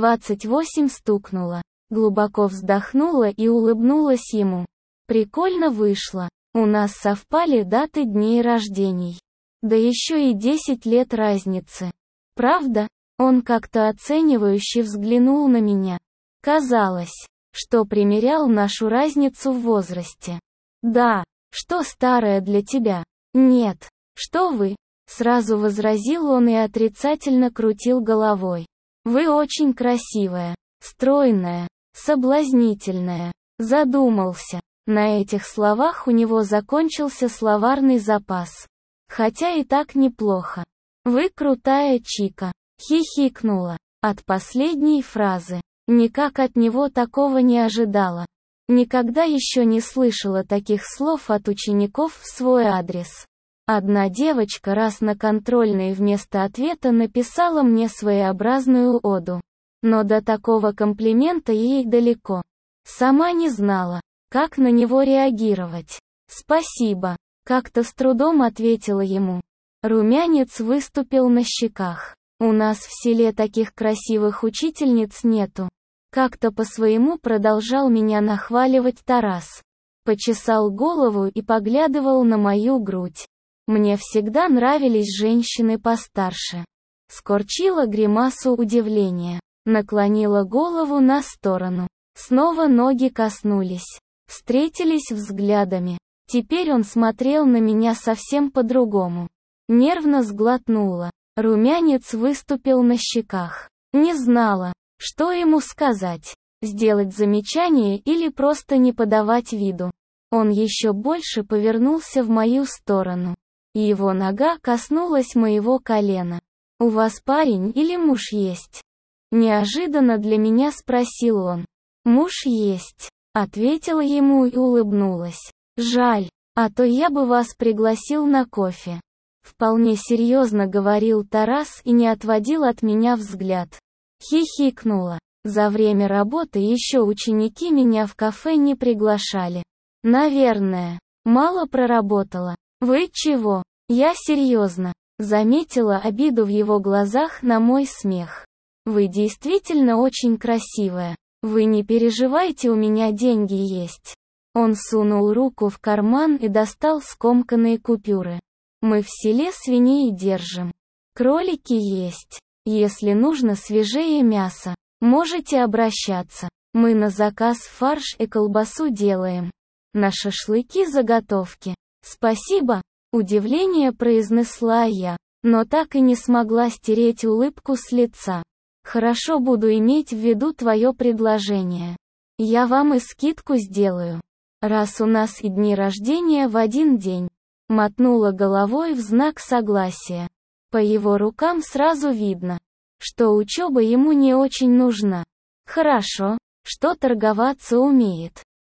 28 стукнуло. Глубоко вздохнула и улыбнулась ему. Прикольно вышло. У нас совпали даты дней рождений. Да еще и 10 лет разницы. Правда? Он как-то оценивающе взглянул на меня. Казалось, что примерял нашу разницу в возрасте. Да. Что старое для тебя? Нет. Что вы? Сразу возразил он и отрицательно крутил головой. Вы очень красивая, стройная, соблазнительная. Задумался. На этих словах у него закончился словарный запас. Хотя и так неплохо. Вы крутая чика. Хихикнула. От последней фразы. Никак от него такого не ожидала. Никогда еще не слышала таких слов от учеников в свой адрес. Одна девочка раз на контрольной вместо ответа написала мне своеобразную оду. Но до такого комплимента ей далеко. Сама не знала, как на него реагировать. «Спасибо», — как-то с трудом ответила ему. Румянец выступил на щеках. У нас в селе таких красивых учительниц нету. Как-то по-своему продолжал меня нахваливать Тарас. Почесал голову и поглядывал на мою грудь. Мне всегда нравились женщины постарше. Скорчила гримасу удивления. Наклонила голову на сторону. Снова ноги коснулись. Встретились взглядами. Теперь он смотрел на меня совсем по-другому. Нервно сглотнула. Румянец выступил на щеках. Не знала, что ему сказать. Сделать замечание или просто не подавать виду. Он еще больше повернулся в мою сторону. Его нога коснулась моего колена. «У вас парень или муж есть?» Неожиданно для меня спросил он. «Муж есть», — ответила ему и улыбнулась. «Жаль, а то я бы вас пригласил на кофе». Вполне серьезно говорил Тарас и не отводил от меня взгляд. Хихикнула. За время работы еще ученики меня в кафе не приглашали. Наверное, мало проработала. Вы чего? Я серьезно. Заметила обиду в его глазах на мой смех. Вы действительно очень красивая. Вы не переживайте, у меня деньги есть. Он сунул руку в карман и достал скомканные купюры. Мы в селе свиней держим. Кролики есть. Если нужно свежее мясо, можете обращаться. Мы на заказ фарш и колбасу делаем. На шашлыки заготовки. Спасибо, удивление произнесла я, но так и не смогла стереть улыбку с лица. Хорошо, буду иметь в виду твое предложение. Я вам и скидку сделаю. Раз у нас и дни рождения в один день. Мотнула головой в знак согласия. По его рукам сразу видно, что учеба ему не очень нужна. Хорошо, что торговаться умеет.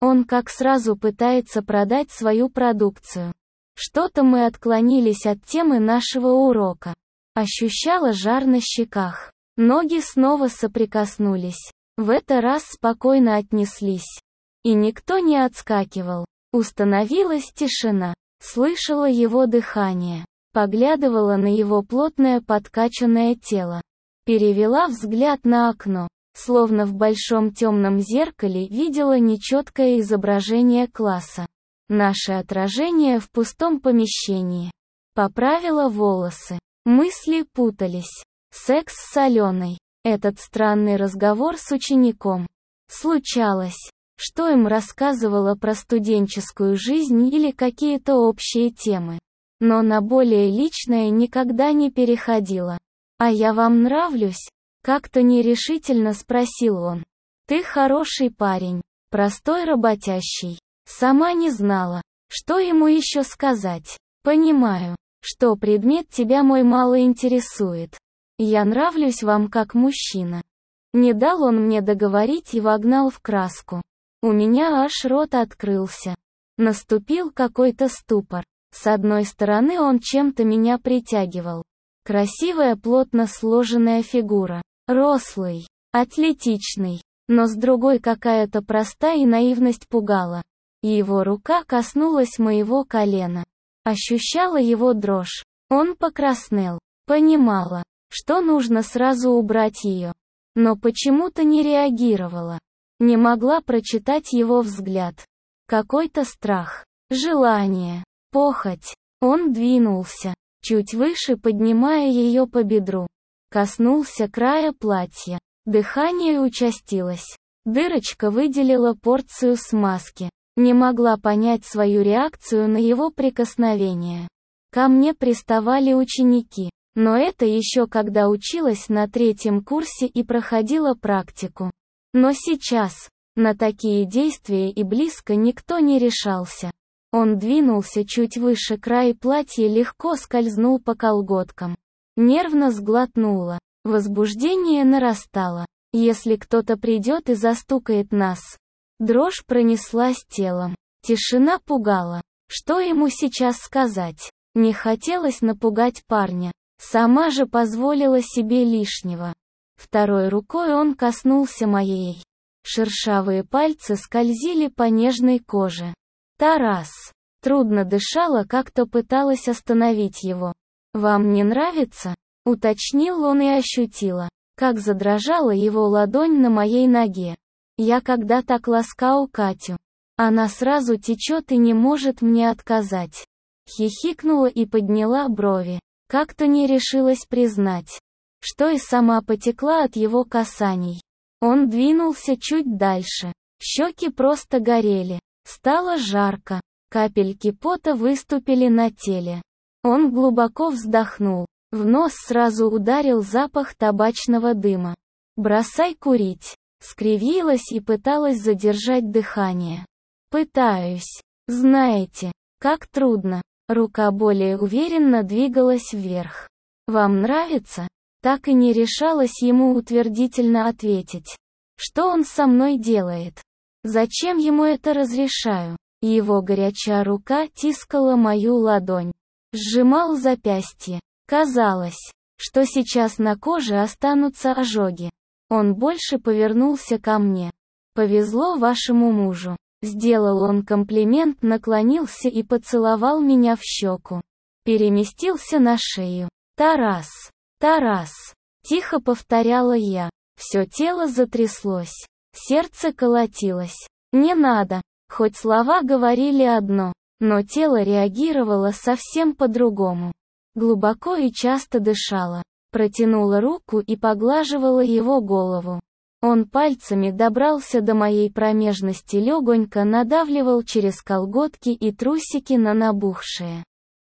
Он как сразу пытается продать свою продукцию. Что-то мы отклонились от темы нашего урока. Ощущала жар на щеках. Ноги снова соприкоснулись. В этот раз спокойно отнеслись. И никто не отскакивал. Установилась тишина. Слышала его дыхание. Поглядывала на его плотное подкачанное тело. Перевела взгляд на окно. Словно в большом темном зеркале видела нечеткое изображение класса. Наше отражение в пустом помещении. Поправила волосы. Мысли путались. Секс с Аленой. Этот странный разговор с учеником. Случалось. Что им рассказывала про студенческую жизнь или какие-то общие темы. Но на более личное никогда не переходила. «А я вам нравлюсь?» Как-то нерешительно спросил он. «Ты хороший парень, простой работящий». Сама не знала, что ему еще сказать. «Понимаю, что предмет тебя мой мало интересует. Я нравлюсь вам как мужчина». Не дал он мне договорить и вогнал в краску. У меня аж рот открылся. Наступил какой-то ступор. С одной стороны он чем-то меня притягивал. Красивая плотно сложенная фигура. Рослый, атлетичный. Но с другой какая-то простая и наивность пугала. Его рука коснулась моего колена. Ощущала его дрожь. Он покраснел. Понимала, что нужно сразу убрать ее. Но почему-то не реагировала. Не могла прочитать его взгляд. Какой-то страх, желание, похоть. Он двинулся, чуть выше поднимая ее по бедру. Коснулся края платья. Дыхание участилось. Дырочка выделила порцию смазки. Не могла понять свою реакцию на его прикосновение. Ко мне приставали ученики. Но это еще когда училась на 3-м курсе и проходила практику. Но сейчас, на такие действия и близко никто не решался. Он двинулся чуть выше края платья, легко скользнул по колготкам. Нервно сглотнула. Возбуждение нарастало. Если кто-то придет и застукает нас. Дрожь пронеслась телом. Тишина пугала. Что ему сейчас сказать? Не хотелось напугать парня. Сама же позволила себе лишнего. Второй рукой он коснулся моей. Шершавые пальцы скользили по нежной коже. «Тарас!» Трудно дышала, как-то пыталась остановить его. «Вам не нравится?» Уточнил он и ощутила, как задрожала его ладонь на моей ноге. Я когда так ласкал Катю. Она сразу течет и не может мне отказать. Хихикнула и подняла брови. Как-то не решилась признать, что и сама потекла от его касаний. Он двинулся чуть дальше. Щеки просто горели. Стало жарко. Капельки пота выступили на теле. Он глубоко вздохнул. В нос сразу ударил запах табачного дыма. «Бросай курить!» Скривилась и пыталась задержать дыхание. «Пытаюсь. Знаете, как трудно». Рука более уверенно двигалась вверх. «Вам нравится?» Так и не решалась ему утвердительно ответить. Что он со мной делает? Зачем ему это разрешаю? Его горячая рука тискала мою ладонь. Сжимал запястье. Казалось, что сейчас на коже останутся ожоги. Он больше повернулся ко мне. «Повезло вашему мужу». Сделал он комплимент, наклонился и поцеловал меня в щеку. Переместился на шею. «Тарас! Тарас!» Тихо повторяла я. Все тело затряслось. Сердце колотилось. «Не надо!» Хоть слова говорили одно, но тело реагировало совсем по-другому. Глубоко и часто дышала. Протянула руку и поглаживала его голову. Он пальцами добрался до моей промежности, легонько надавливал через колготки и трусики на набухшие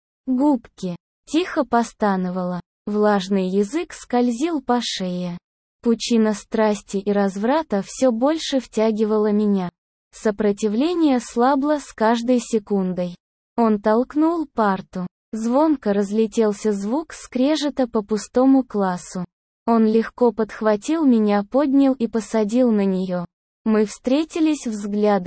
губки. Тихо постановала. Влажный язык скользил по шее. Пучина страсти и разврата все больше втягивала меня. Сопротивление слабло с каждой секундой. Он толкнул парту. Звонко разлетелся звук скрежета по пустому классу. Он легко подхватил меня, поднял и посадил на нее. Мы встретились взглядами.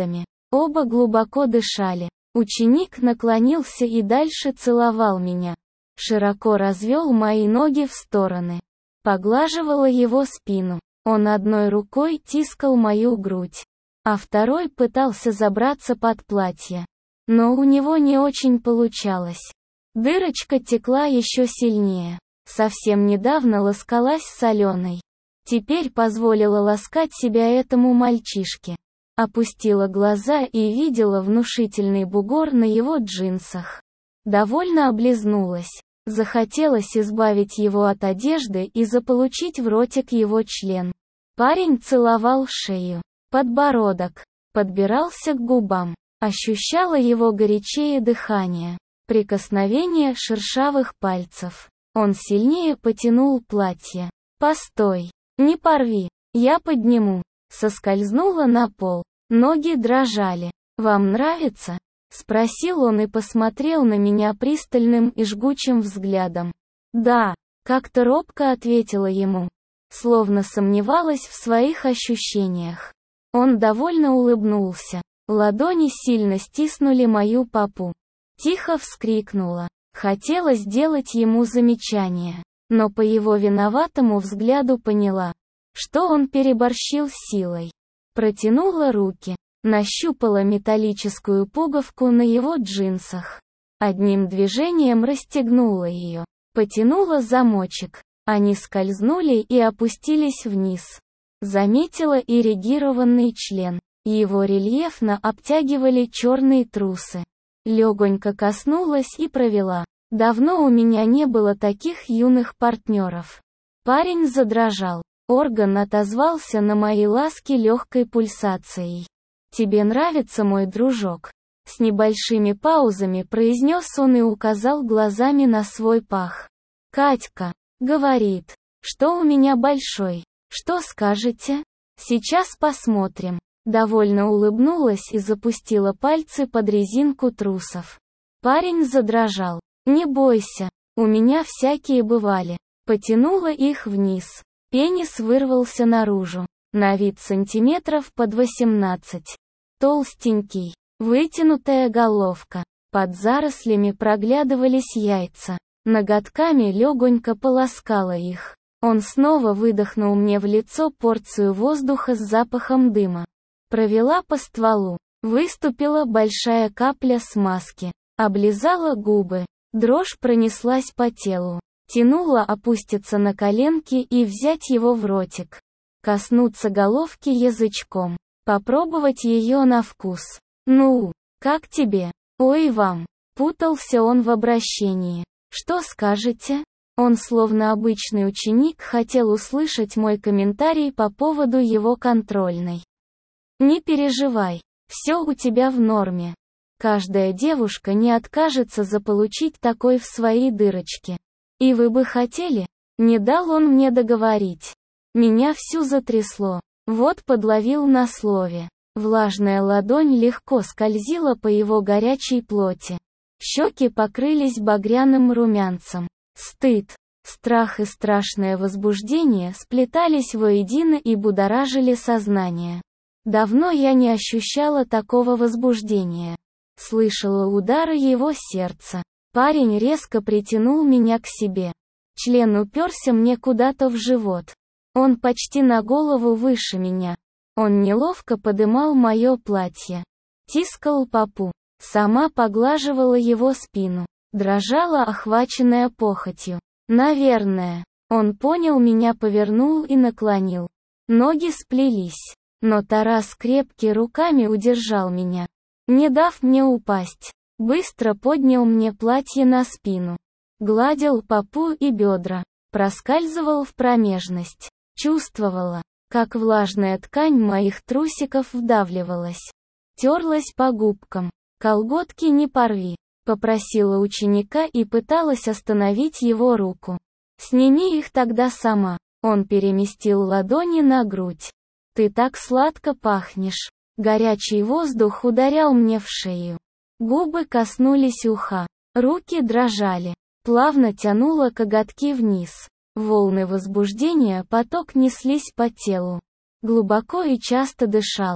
Оба глубоко дышали. Ученик наклонился и дальше целовал меня. Широко развел мои ноги в стороны. Поглаживала его спину. Он одной рукой тискал мою грудь, а второй пытался забраться под платье. Но у него не очень получалось. Дырочка текла еще сильнее. Совсем недавно ласкалась с Аленой. Теперь позволила ласкать себя этому мальчишке. Опустила глаза и видела внушительный бугор на его джинсах. Довольно облизнулась. Захотелось избавить его от одежды и заполучить в ротик его член. Парень целовал шею, подбородок, подбирался к губам. Ощущала его горячее дыхание, прикосновение шершавых пальцев. Он сильнее потянул платье. «Постой! Не порви! Я подниму!» Соскользнула на пол. Ноги дрожали. «Вам нравится?» Спросил он и посмотрел на меня пристальным и жгучим взглядом. «Да», как-то робко ответила ему, словно сомневалась в своих ощущениях. Он довольно улыбнулся. Ладони сильно стиснули мою попу. Тихо вскрикнула. Хотела сделать ему замечание, но по его виноватому взгляду поняла, что он переборщил с силой. Протянула руки. Нащупала металлическую пуговку на его джинсах. Одним движением расстегнула ее. Потянула замочек. Они скользнули и опустились вниз. Заметила эрегированный член. Его рельефно обтягивали черные трусы. Легонько коснулась и провела. Давно у меня не было таких юных партнеров. Парень задрожал. Орган отозвался на мои ласки легкой пульсацией. «Тебе нравится мой дружок?» С небольшими паузами произнес он и указал глазами на свой пах. «Катька говорит, что у меня большой. Что скажете?» «Сейчас посмотрим». Довольно улыбнулась и запустила пальцы под резинку трусов. Парень задрожал. «Не бойся, у меня всякие бывали». Потянула их вниз. Пенис вырвался наружу. На вид сантиметров под 18. Толстенький, вытянутая головка. Под зарослями проглядывались яйца. Ноготками легонько полоскала их. Он снова выдохнул мне в лицо порцию воздуха с запахом дыма. Провела по стволу. Выступила большая капля смазки. Облизала губы. Дрожь пронеслась по телу. Тянула опуститься на коленки и взять его в ротик. Коснуться головки язычком. Попробовать ее на вкус. «Ну, как тебе?» «Ой, вам». Путался он в обращении. «Что скажете?» Он, словно обычный ученик, хотел услышать мой комментарий по поводу его контрольной. «Не переживай, все у тебя в норме. Каждая девушка не откажется заполучить такой в свои дырочки. И вы бы хотели?» Не дал он мне договорить. Меня всю затрясло. Вот подловил на слове. Влажная ладонь легко скользила по его горячей плоти. Щеки покрылись багряным румянцем. Стыд, страх и страшное возбуждение сплетались воедино и будоражили сознание. Давно я не ощущала такого возбуждения. Слышала удары его сердца. Парень резко притянул меня к себе. Член уперся мне куда-то в живот. Он почти на голову выше меня. Он неловко подымал мое платье. Тискал попу. Сама поглаживала его спину. Дрожала, охваченная похотью. Наверное. Он понял меня, повернул и наклонил. Ноги сплелись. Но Тарас крепкими руками удержал меня, не дав мне упасть. Быстро поднял мне платье на спину. Гладил попу и бедра. Проскальзывал в промежность. Чувствовала, как влажная ткань моих трусиков вдавливалась. Терлась по губкам. «Колготки не порви», — попросила ученика и пыталась остановить его руку. «Сними их тогда сама». Он переместил ладони на грудь. «Ты так сладко пахнешь». Горячий воздух ударял мне в шею. Губы коснулись уха. Руки дрожали. Плавно тянула коготки вниз. Волны возбуждения поток неслись по телу. Глубоко и часто дышала.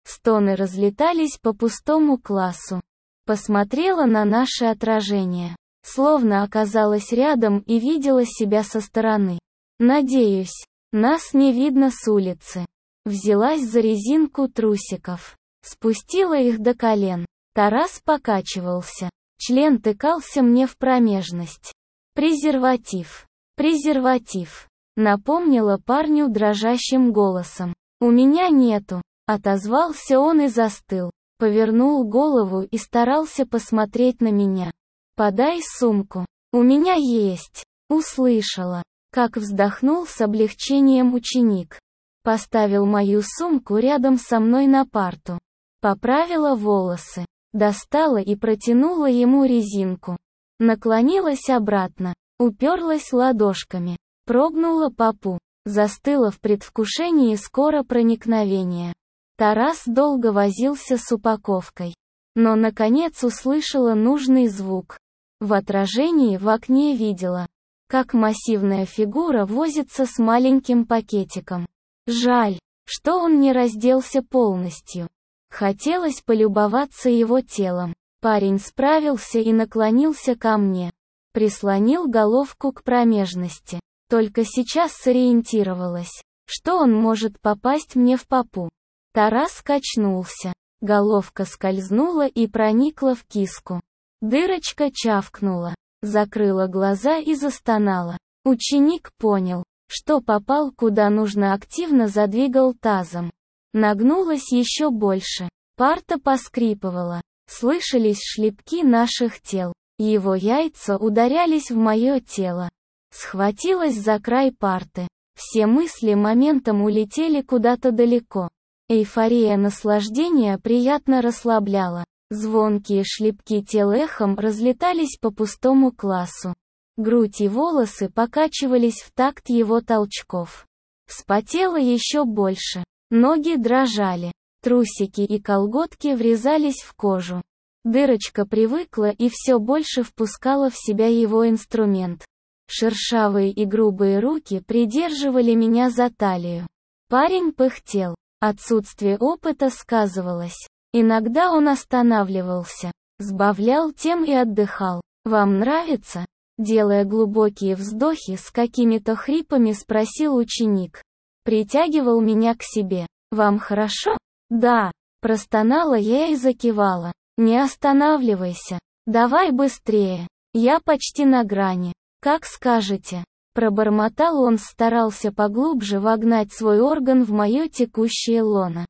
Стоны разлетались по пустому классу. Посмотрела на наше отражение. Словно оказалась рядом и видела себя со стороны. Надеюсь, нас не видно с улицы. Взялась за резинку трусиков. Спустила их до колен. Тарас покачивался. Член тыкался мне в промежность. «Презерватив. Презерватив», — напомнила парню дрожащим голосом. «У меня нету», — отозвался он и застыл. Повернул голову и старался посмотреть на меня. «Подай сумку. У меня есть». Услышала, как вздохнул с облегчением ученик. Поставил мою сумку рядом со мной на парту. Поправила волосы. Достала и протянула ему резинку. Наклонилась обратно. Уперлась ладошками. Прогнула попу. Застыла в предвкушении скоро проникновения. Тарас долго возился с упаковкой. Но наконец услышала нужный звук. В отражении в окне видела, как массивная фигура возится с маленьким пакетиком. Жаль, что он не разделся полностью. Хотелось полюбоваться его телом. Парень справился и наклонился ко мне. Прислонил головку к промежности. Только сейчас сориентировалась, что он может попасть мне в попу. Тарас качнулся. Головка скользнула и проникла в киску. Дырочка чавкнула. Закрыла глаза и застонала. Ученик понял, что попал куда нужно, активно задвигал тазом. Нагнулась еще больше. Парта поскрипывала. Слышались шлепки наших тел. Его яйца ударялись в мое тело. Схватилась за край парты. Все мысли моментом улетели куда-то далеко. Эйфория наслаждения приятно расслабляла. Звонкие шлепки тел эхом разлетались по пустому классу. Грудь и волосы покачивались в такт его толчков. Вспотела еще больше. Ноги дрожали. Трусики и колготки врезались в кожу. Дырочка привыкла и все больше впускала в себя его инструмент. Шершавые и грубые руки придерживали меня за талию. Парень пыхтел. Отсутствие опыта сказывалось. Иногда он останавливался, сбавлял темп и отдыхал. «Вам нравится?» Делая глубокие вздохи с какими-то хрипами, спросил ученик. Притягивал меня к себе. «Вам хорошо?» «Да», простонала я и закивала. «Не останавливайся. Давай быстрее. Я почти на грани. Как скажете». Пробормотал он, старался поглубже вогнать свой орган в мое текущее лоно.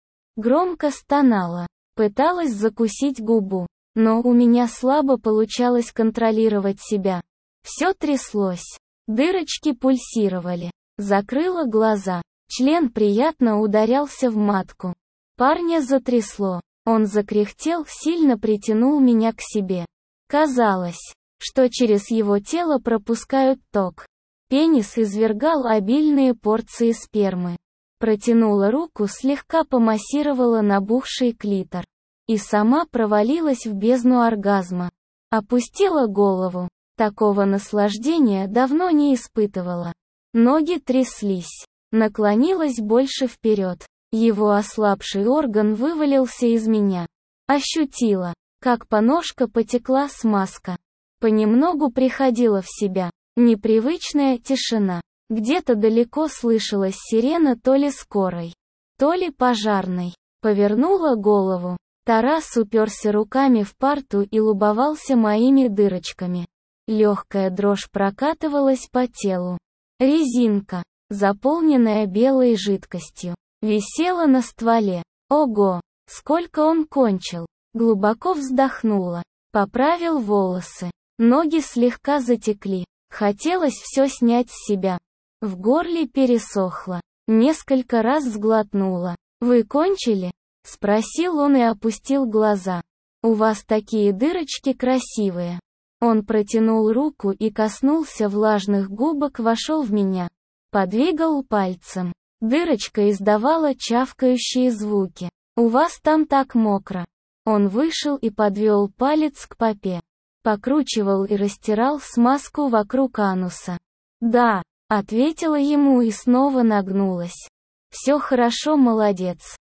Громко стонала. Пыталась закусить губу. Но у меня слабо получалось контролировать себя. Все тряслось. Дырочки пульсировали. Закрыла глаза. Член приятно ударялся в матку. Парня затрясло. Он закряхтел, сильно притянул меня к себе. Казалось, что через его тело пропускают ток. Пенис извергал обильные порции спермы. Протянула руку, слегка помассировала набухший клитор. И сама провалилась в бездну оргазма. Опустила голову. Такого наслаждения давно не испытывала. Ноги тряслись. Наклонилась больше вперед. Его ослабший орган вывалился из меня. Ощутила, как по ножке потекла смазка. Понемногу приходила в себя. Непривычная тишина. Где-то далеко слышалась сирена то ли скорой, то ли пожарной. Повернула голову. Тарас уперся руками в парту и любовался моими дырочками. Легкая дрожь прокатывалась по телу. Резинка, заполненная белой жидкостью, висела на стволе. Ого, сколько он кончил. Глубоко вздохнула. Поправил волосы. Ноги слегка затекли. Хотелось все снять с себя. В горле пересохло. Несколько раз сглотнула. «Вы кончили?» — спросил он и опустил глаза. «У вас такие дырочки красивые». Он протянул руку и коснулся влажных губок, вошел в меня. Подвигал пальцем. Дырочка издавала чавкающие звуки. «У вас там так мокро». Он вышел и подвел палец к попе. Покручивал и растирал смазку вокруг ануса. «Да», — ответила ему и снова нагнулась. «Все хорошо, молодец».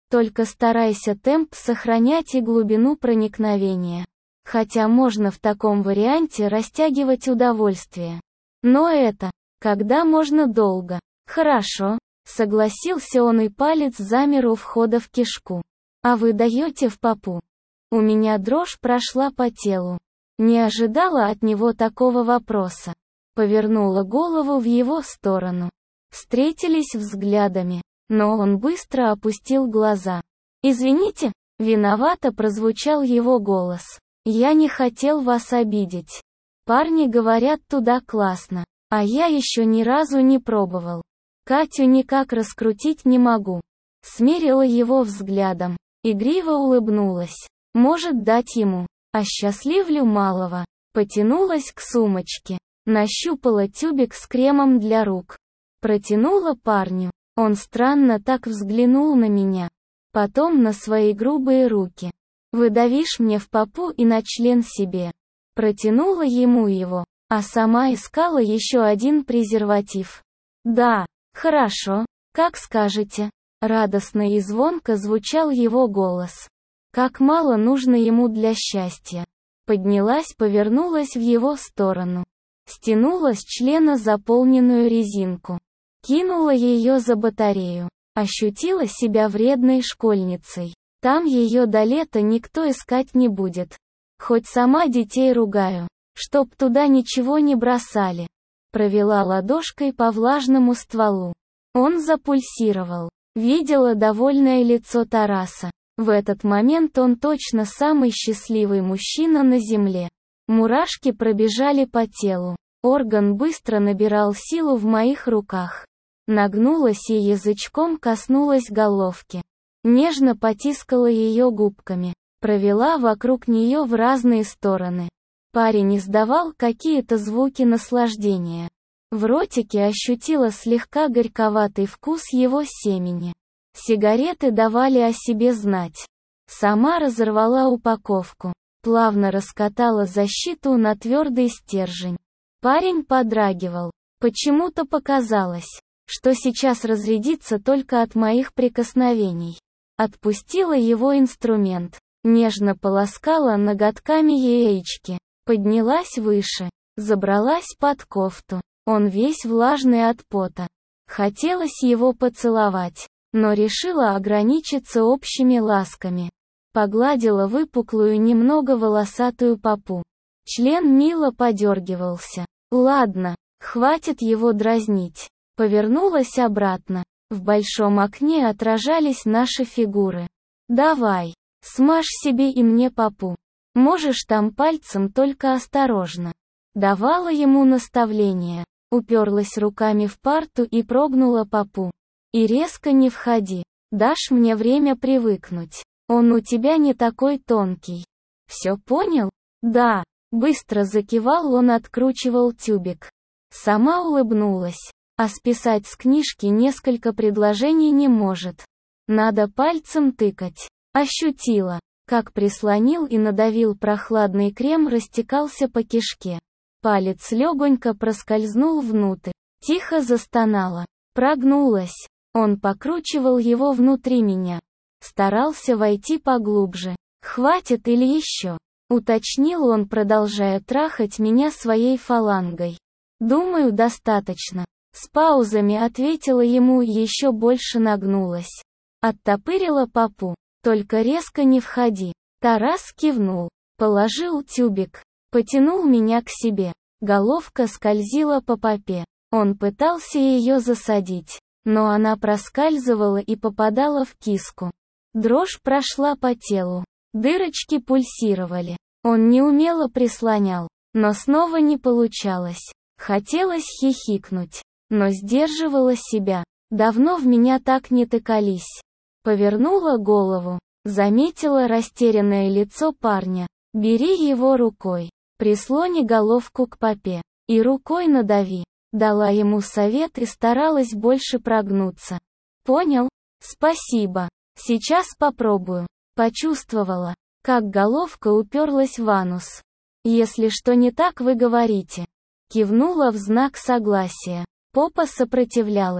Только старайся темп сохранять и глубину проникновения. Хотя можно в таком варианте растягивать удовольствие. Но это, когда можно долго. Хорошо, согласился он, и палец замер у входа в кишку. А вы даете в попу? У меня дрожь прошла по телу. Не ожидала от него такого вопроса. Повернула голову в его сторону. Встретились взглядами, но он быстро опустил глаза. «Извините», — виновато прозвучал его голос. «Я не хотел вас обидеть. Парни говорят, туда классно, а я еще ни разу не пробовал. Катю никак раскрутить не могу». Смерила его взглядом, игриво улыбнулась. «Может, дать ему? Осчастливлю малого». Потянулась к сумочке, нащупала тюбик с кремом для рук. Протянула парню. Он странно так взглянул на меня. Потом на свои грубые руки. «Выдавишь мне в попу и на член себе». Протянула ему его, а сама искала еще один презерватив. «Да, хорошо, как скажете». Радостно и звонко звучал его голос. Как мало нужно ему для счастья. Поднялась, повернулась в его сторону. Стянула с члена заполненную резинку. Кинула ее за батарею. Ощутила себя вредной школьницей. Там ее до лета никто искать не будет. Хоть сама детей ругаю, чтоб туда ничего не бросали. Провела ладошкой по влажному стволу. Он запульсировал. Видела довольное лицо Тараса. В этот момент он точно самый счастливый мужчина на земле. Мурашки пробежали по телу. Орган быстро набирал силу в моих руках. Нагнулась и язычком коснулась головки. Нежно потискала ее губками. Провела вокруг нее в разные стороны. Парень издавал какие-то звуки наслаждения. В ротике ощутила слегка горьковатый вкус его семени. Сигареты давали о себе знать. Сама разорвала упаковку. Плавно раскатала защиту на твердый стержень. Парень подрагивал. Почему-то показалось, что сейчас разрядится только от моих прикосновений. Отпустила его инструмент. Нежно полоскала ноготками яички. Поднялась выше. Забралась под кофту. Он весь влажный от пота. Хотелось его поцеловать, но решила ограничиться общими ласками. Погладила выпуклую, немного волосатую попу. Член мило подергивался. Ладно, хватит его дразнить. Повернулась обратно. В большом окне отражались наши фигуры. «Давай, смажь себе и мне попу. Можешь там пальцем, только осторожно». Давала ему наставления. Уперлась руками в парту и прогнула попу. «И резко не входи. Дашь мне время привыкнуть. Он у тебя не такой тонкий. Все понял?» «Да». Быстро закивал он, откручивал тюбик. Сама улыбнулась. А списать с книжки несколько предложений не может. Надо пальцем тыкать. Ощутила, как прислонил и надавил прохладный крем, растекался по кишке. Палец легонько проскользнул внутрь. Тихо застонала. Прогнулась. Он покручивал его внутри меня. Старался войти поглубже. «Хватит или еще?» Уточнил он, продолжая трахать меня своей фалангой. «Думаю, достаточно». С паузами ответила ему и еще больше нагнулась. Оттопырила попу. «Только резко не входи». Тарас кивнул. Положил тюбик. Потянул меня к себе. Головка скользила по попе. Он пытался ее засадить, но она проскальзывала и попадала в киску. Дрожь прошла по телу. Дырочки пульсировали. Он неумело прислонял, но снова не получалось. Хотелось хихикнуть, но сдерживала себя. Давно в меня так не тыкались. Повернула голову. Заметила растерянное лицо парня. «Бери его рукой. Прислони головку к попе. И рукой надави». Дала ему совет и старалась больше прогнуться. «Понял? Спасибо. Сейчас попробую». Почувствовала, как головка уперлась в анус. «Если что не так, вы говорите». Кивнула в знак согласия. Попа сопротивлялась.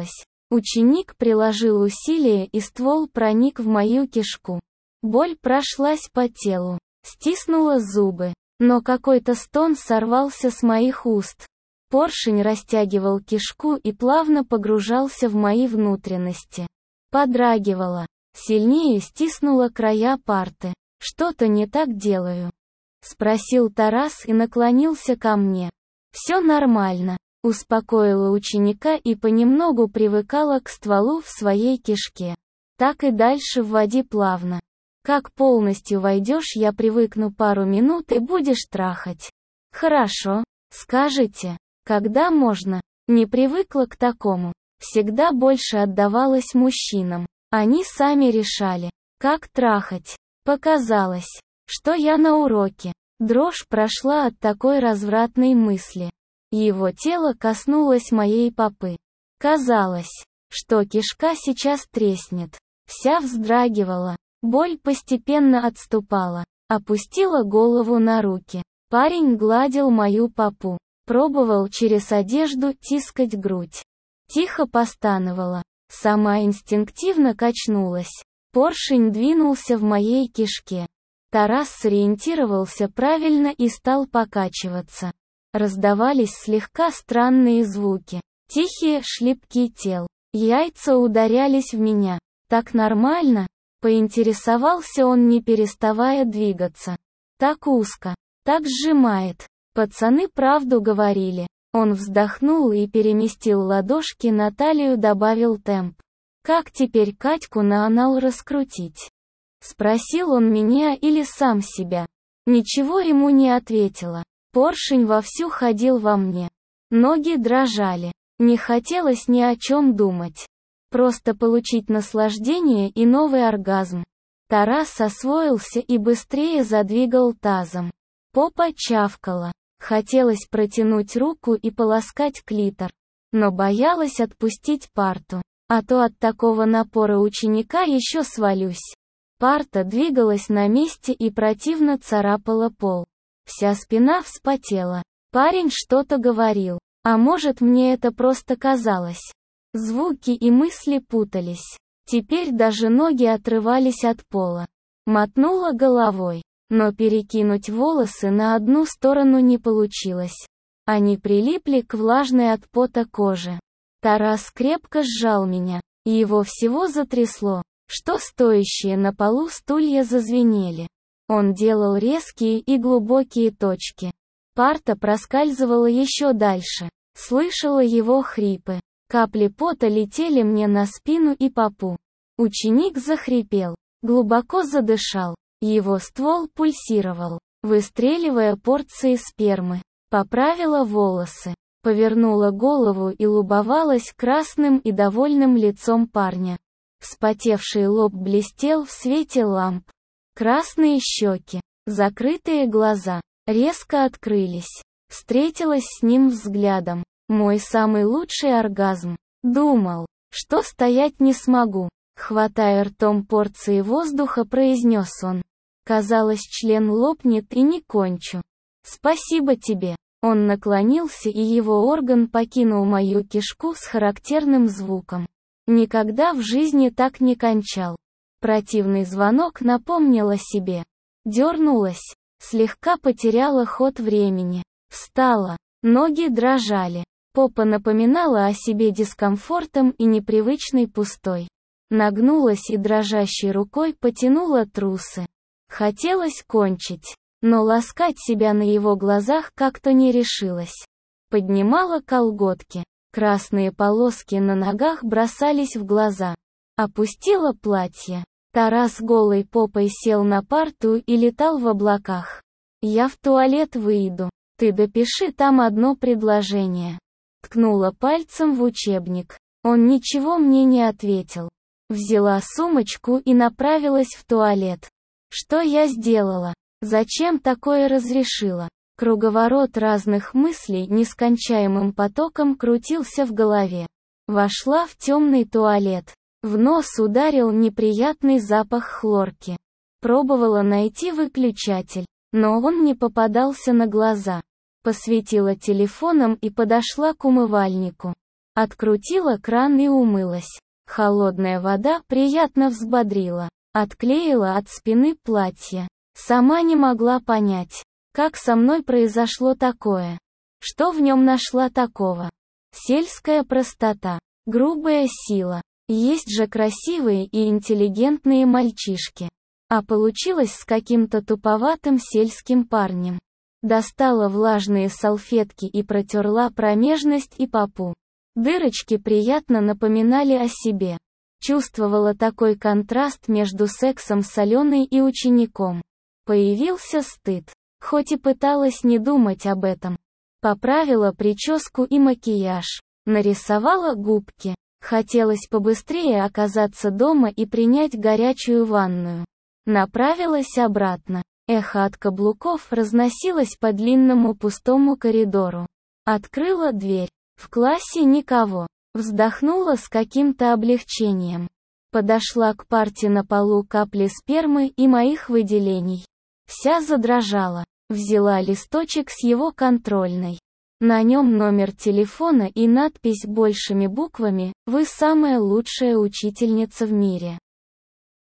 Ученик приложил усилие, и ствол проник в мою кишку. Боль прошлась по телу, стиснула зубы, но какой-то стон сорвался с моих уст. Поршень растягивал кишку и плавно погружался в мои внутренности. Подрагивала, сильнее стиснула края парты. «Что-то не так делаю?» — спросил Тарас и наклонился ко мне. «Все нормально», — успокоила ученика и понемногу привыкала к стволу в своей кишке. «Так и дальше вводи плавно. Как полностью войдешь, я привыкну пару минут и будешь трахать». «Хорошо. Скажите, когда можно?» Не привыкла к такому. Всегда больше отдавалась мужчинам. Они сами решали, как трахать. Показалось, что я на уроке. Дрожь прошла от такой развратной мысли. Его тело коснулось моей попы. Казалось, что кишка сейчас треснет. Вся вздрагивала. Боль постепенно отступала. Опустила голову на руки. Парень гладил мою попу. Пробовал через одежду тискать грудь. Тихо постановала. Сама инстинктивно качнулась. Поршень двинулся в моей кишке. Тарас сориентировался правильно и стал покачиваться. Раздавались слегка странные звуки. Тихие шлепки тел. Яйца ударялись в меня. «Так нормально?» — поинтересовался он, не переставая двигаться. «Так узко. Так сжимает. Пацаны правду говорили». Он вздохнул и переместил ладошки на талию, добавил темп. «Как теперь Катьку на анал раскрутить?» Спросил он меня или сам себя. Ничего ему не ответила. Поршень вовсю ходил во мне. Ноги дрожали. Не хотелось ни о чем думать. Просто получить наслаждение и новый оргазм. Тарас освоился и быстрее задвигал тазом. Попа чавкала. Хотелось протянуть руку и полоскать клитор. Но боялась отпустить парту. А то от такого напора ученика еще свалюсь. Парта двигалась на месте и противно царапала пол. Вся спина вспотела. Парень что-то говорил. А может, мне это просто казалось. Звуки и мысли путались. Теперь даже ноги отрывались от пола. Мотнула головой. Но перекинуть волосы на одну сторону не получилось. Они прилипли к влажной от пота коже. Тарас крепко сжал меня. Его всего затрясло, что стоящие на полу стулья зазвенели. Он делал резкие и глубокие точки. Парта проскальзывала еще дальше. Слышала его хрипы. Капли пота летели мне на спину и попу. Ученик захрипел. Глубоко задышал. Его ствол пульсировал, выстреливая порции спермы. Поправила волосы, повернула голову и любовалась красным и довольным лицом парня. Вспотевший лоб блестел в свете ламп. Красные щеки, закрытые глаза, резко открылись. Встретилась с ним взглядом. Мой самый лучший оргазм. Думал, что стоять не смогу. Хватая ртом порции воздуха, произнес он. Казалось, член лопнет и не кончу. Спасибо тебе. Он наклонился, и его орган покинул мою кишку с характерным звуком. Никогда в жизни так не кончал. Противный звонок напомнил о себе. Дернулась, слегка потеряла ход времени. Встала, ноги дрожали. Попа напоминала о себе дискомфортом и непривычной пустой. Нагнулась и дрожащей рукой потянула трусы. Хотелось кончить, но ласкать себя на его глазах как-то не решилась. Поднимала колготки. Красные полоски на ногах бросались в глаза. Опустила платье. Тарас голой попой сел на парту и летал в облаках. «Я в туалет выйду. Ты допиши там одно предложение». Ткнула пальцем в учебник. Он ничего мне не ответил. Взяла сумочку и направилась в туалет. Что я сделала? Зачем такое разрешила? Круговорот разных мыслей нескончаемым потоком крутился в голове. Вошла в темный туалет. В нос ударил неприятный запах хлорки. Пробовала найти выключатель, но он не попадался на глаза. Посветила телефоном и подошла к умывальнику. Открутила кран и умылась. Холодная вода приятно взбодрила. Отклеила от спины платье. Сама не могла понять, как со мной произошло такое. Что в нем нашла такого? Сельская простота, грубая сила. Есть же красивые и интеллигентные мальчишки. А получилось с каким-то туповатым сельским парнем. Достала влажные салфетки и протерла промежность и попу. Дырочки приятно напоминали о себе. Чувствовала такой контраст между сексом с Аленой и учеником. Появился стыд. Хоть и пыталась не думать об этом. Поправила прическу и макияж. Нарисовала губки. Хотелось побыстрее оказаться дома и принять горячую ванную. Направилась обратно. Эхо от каблуков разносилось по длинному пустому коридору. Открыла дверь. В классе никого. Вздохнула с каким-то облегчением. Подошла к парте, на полу капли спермы и моих выделений. Вся задрожала. Взяла листочек с его контрольной. На нем номер телефона и надпись большими буквами: «Вы самая лучшая учительница в мире».